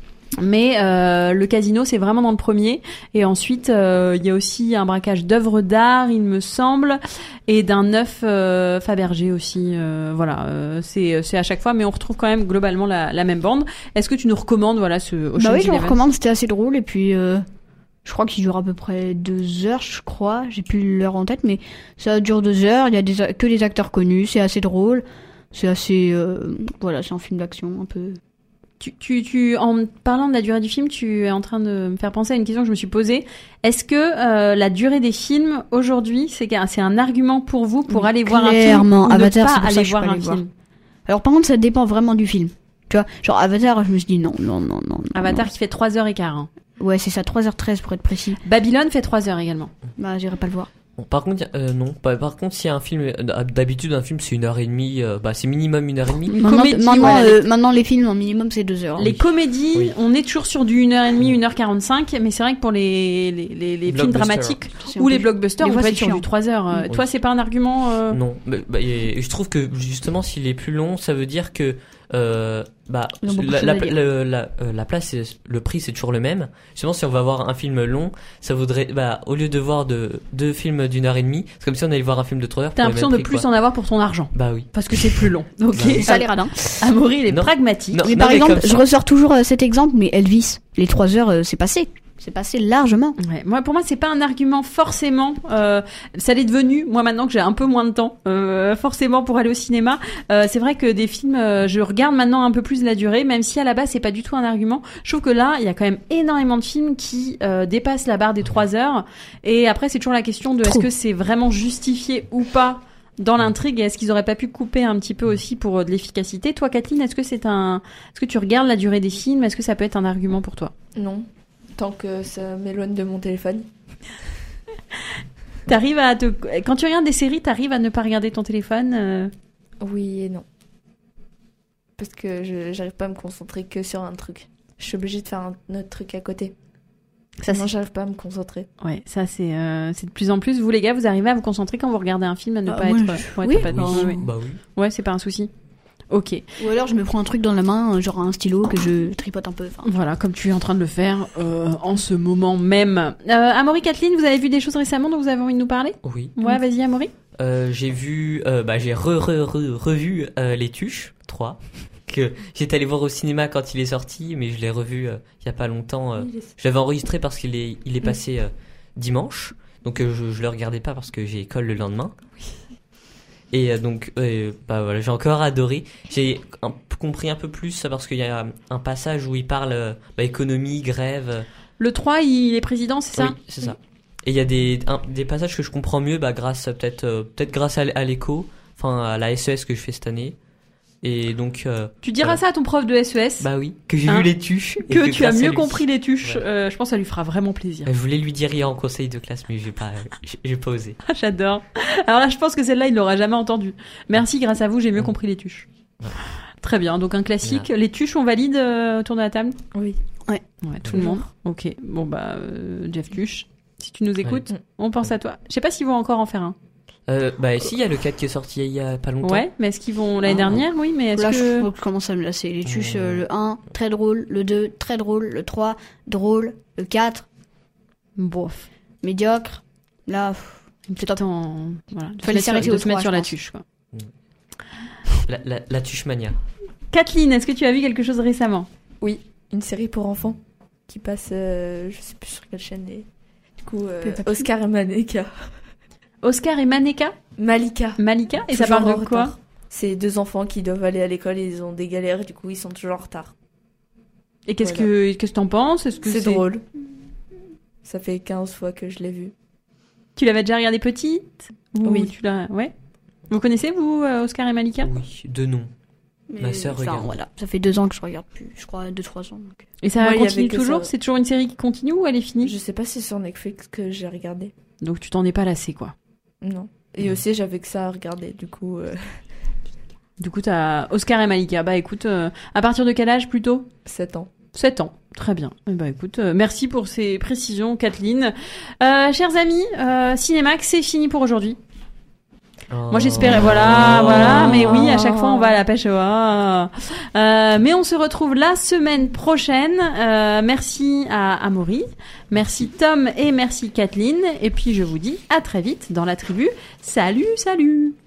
E: Mais euh, le casino c'est vraiment dans le premier et ensuite euh, il y a aussi un braquage d'œuvres d'art il me semble et d'un œuf euh, Fabergé aussi euh, voilà euh, c'est c'est à chaque fois mais on retrouve quand même globalement la, la même bande. Est-ce que tu nous recommandes voilà ce Ocean's
G: Bah oui je le
E: Eleven?
G: recommande, c'était assez drôle et puis euh, je crois qu'il dure à peu près deux heures je crois, j'ai plus l'heure en tête mais ça dure deux heures, il y a des, que des acteurs connus, c'est assez drôle, c'est assez euh, voilà c'est un film d'action un peu.
E: Tu, tu, tu, en parlant de la durée du film, tu es en train de me faire penser à une question que je me suis posée. Est-ce que euh, la durée des films aujourd'hui, c'est, c'est un argument pour vous pour aller voir un film
G: Clairement,
E: ou
G: Avatar,
E: ne
G: c'est
E: pas
G: pour ça
E: aller
G: que je
E: voir
G: peux
E: un
G: aller
E: film
G: voir. Alors par contre, ça dépend vraiment du film. Tu vois, genre Avatar, je me suis dit non, non, non, non.
E: Avatar
G: non.
E: qui fait trois heures quinze. Hein.
G: Ouais, c'est ça, trois heures treize pour être précis.
E: Babylone fait trois heures également.
G: Bah, j'irai pas le voir.
F: Bon, par contre, euh, non. Par, par contre, si un film, d'habitude, un film c'est une heure et demie. Euh, bah, c'est minimum une heure et demie.
G: Maintenant,
E: comédie,
G: maintenant,
E: ouais,
G: euh,
E: les...
G: maintenant, les films en minimum c'est deux heures.
E: Les
G: oui.
E: comédies,
F: oui.
E: on est toujours sur du une heure trente, une heure quarante-cinq, mais c'est vrai que pour les les les, les films dramatiques ou les blockbusters, on peut être sur du trois heures. Euh,
F: oui.
E: Toi, c'est pas un argument euh...
F: Non, bah, bah, et je trouve que justement, s'il est plus long, ça veut dire que euh, bah la la, la, la, euh, la place, c'est, le prix, c'est toujours le même. Justement, si on va voir un film long, ça voudrait, bah, au lieu de voir de, deux films d'une heure et demie, c'est comme si on allait voir un film de trois heures.
E: T'as l'impression de plus
F: quoi.
E: en avoir pour ton argent.
F: Bah oui.
E: Parce que c'est plus long. Ok.
F: Bah,
G: ça a l'air radin.
E: Amaury, il est non. pragmatique.
G: Non, mais par non, exemple, mais je ressors toujours euh, cet exemple, mais Elvis, les trois heures, euh, c'est passé. C'est passé largement.
E: Ouais. Moi, pour moi, c'est pas un argument forcément. Euh, ça l'est devenu. Moi, maintenant que j'ai un peu moins de temps, euh, forcément pour aller au cinéma. Euh, c'est vrai que des films, euh, je regarde maintenant un peu plus la durée, même si à la base c'est pas du tout un argument. Je trouve que là, il y a quand même énormément de films qui euh, dépassent la barre des trois heures. Et après, c'est toujours la question de Trop. Est-ce que c'est vraiment justifié ou pas dans l'intrigue et est-ce qu'ils auraient pas pu couper un petit peu aussi pour euh, de l'efficacité. Toi, Kathleen, est-ce que c'est un, est-ce que tu regardes la durée des films? Est-ce que ça peut être un argument pour toi?
H: Non. Tant que ça m'éloigne de mon téléphone.
E: T'arrives à te... Quand tu regardes des séries, t'arrives à ne pas regarder ton téléphone euh...
H: Oui et non. Parce que je j'arrive pas à me concentrer que sur un truc. Je suis obligée de faire un autre truc à côté. Ça, Sinon, c'est... j'arrive pas à me concentrer.
E: Ouais, ça c'est euh, c'est de plus en plus. Vous les gars, vous arrivez à vous concentrer quand vous regardez un film, à ne
G: ah,
E: pas
G: moi,
E: être...
G: Je...
E: Ouais,
G: oui,
E: pas de...
F: oui.
E: ouais, ouais.
F: Bah oui.
E: Ouais, c'est pas un souci. Ok.
G: Ou alors je me prends un truc dans la main, genre un stylo que je tripote un peu.
E: Voilà, comme tu es en train de le faire euh, en ce moment même. Euh, Amaury, Kathleen, vous avez vu des choses récemment dont vous avez envie de nous parler?
F: Oui.
E: Ouais, vas-y Amaury.
F: Euh, j'ai vu, euh, bah j'ai re, re, re, revu euh, Les Tuches trois que j'étais allé voir au cinéma quand il est sorti, mais je l'ai revu euh, il y a pas longtemps. Euh, je l'avais enregistré parce qu'il est il est passé euh, dimanche, donc euh, je je le regardais pas parce que j'ai école le lendemain. Et euh, donc euh, bah voilà, j'ai encore adoré. J'ai un, compris un peu plus parce qu'il y a un passage où il parle euh, bah, économie, grève.
E: Le trois, il est président, c'est ça?
F: Oui, c'est ça. Et il y a des, un, des passages que je comprends mieux, bah, grâce, peut-être, euh, peut-être grâce à, à l'éco, enfin, à la S E S que je fais cette année. Et donc, euh,
E: tu diras
F: voilà.
E: ça à ton prof de S E S?
F: Bah oui, que j'ai
E: hein,
F: vu Les Tuches.
E: Que, que tu as mieux
F: lui...
E: compris Les Tuches.
F: Ouais.
E: Euh, je pense que ça lui fera vraiment plaisir.
F: Je voulais lui dire hier en conseil de classe, mais j'ai pas, j'ai, j'ai pas osé.
E: J'adore. Alors là, je pense que celle-là, il l'aura jamais entendue. Merci, grâce à vous, j'ai mieux mmh. compris Les Tuches. Ouais. Très bien, donc un classique. Ouais. Les Tuches, on valide euh, autour de la table?
H: Oui.
E: Ouais. Ouais, tout le monde. Ok. Bon, bah, euh, Jeff Tuche, si tu nous écoutes, ouais. on pense à toi. Je sais pas s'ils vont encore en faire un.
F: Euh, bah, si, il y a le quatre qui est sorti il y a pas longtemps.
E: Ouais, mais est-ce qu'ils vont l'année ah. dernière? Oui, mais est-ce
G: là,
E: que.
G: je faut que je commence à me lasser. Les Tuches, euh... le un, très drôle. Le deux, très drôle. Le trois, drôle. Le quatre,
E: bof.
G: Médiocre. Là,
E: peut-être en. Voilà.
G: Il fallait s'arrêter au
E: se mettre
G: trois,
E: sur la Tuche, quoi.
F: La, la, la Tuche Mania.
E: Kathleen, est-ce que tu as vu quelque chose récemment?
H: Oui, une série pour enfants qui passe, euh, je sais plus sur quelle chaîne, et du coup, euh, Oscar et Malika.
E: Oscar et Maneka
H: Malika.
E: Malika. Et ça parle de quoi?
H: C'est deux enfants qui doivent aller à l'école et ils ont des galères et du coup ils sont toujours en retard.
E: Et qu'est-ce voilà. que qu'est-ce que t'en penses? Est-ce que
H: c'est, c'est drôle. Ça fait quinze fois que je l'ai vu.
E: Tu l'avais déjà regardé petite? Ou
H: oui.
E: Tu l'as... Ouais. Vous connaissez vous Oscar et Malika?
F: Oui, de nom.
G: Mais
F: ma sœur regarde.
G: Voilà, ça fait deux ans que je regarde plus, je crois deux trois ans. Donc.
E: Et ça Moi, continue toujours? Ça... C'est toujours une série qui continue ou elle est finie?
H: Je sais pas si c'est sur Netflix que j'ai regardé.
E: Donc tu t'en es pas lassé quoi?
H: Non. Et aussi j'avais que ça à regarder, du coup. Euh...
E: Du coup t'as Oscar et Malika. Bah écoute, euh, à partir de quel âge plutôt?
H: sept ans.
E: sept ans. Très bien. Eh ben, écoute, euh, merci pour ces précisions, Kathleen. Euh, chers amis, euh, Cinémax, c'est fini pour aujourd'hui. Oh. Moi j'espérais, voilà, oh. voilà, mais oui, à chaque fois on va à la pêche. Oh. Euh, mais on se retrouve la semaine prochaine. Euh, merci à Amaury, merci Tom et merci Kathleen. Et puis je vous dis à très vite dans la tribu. Salut, salut.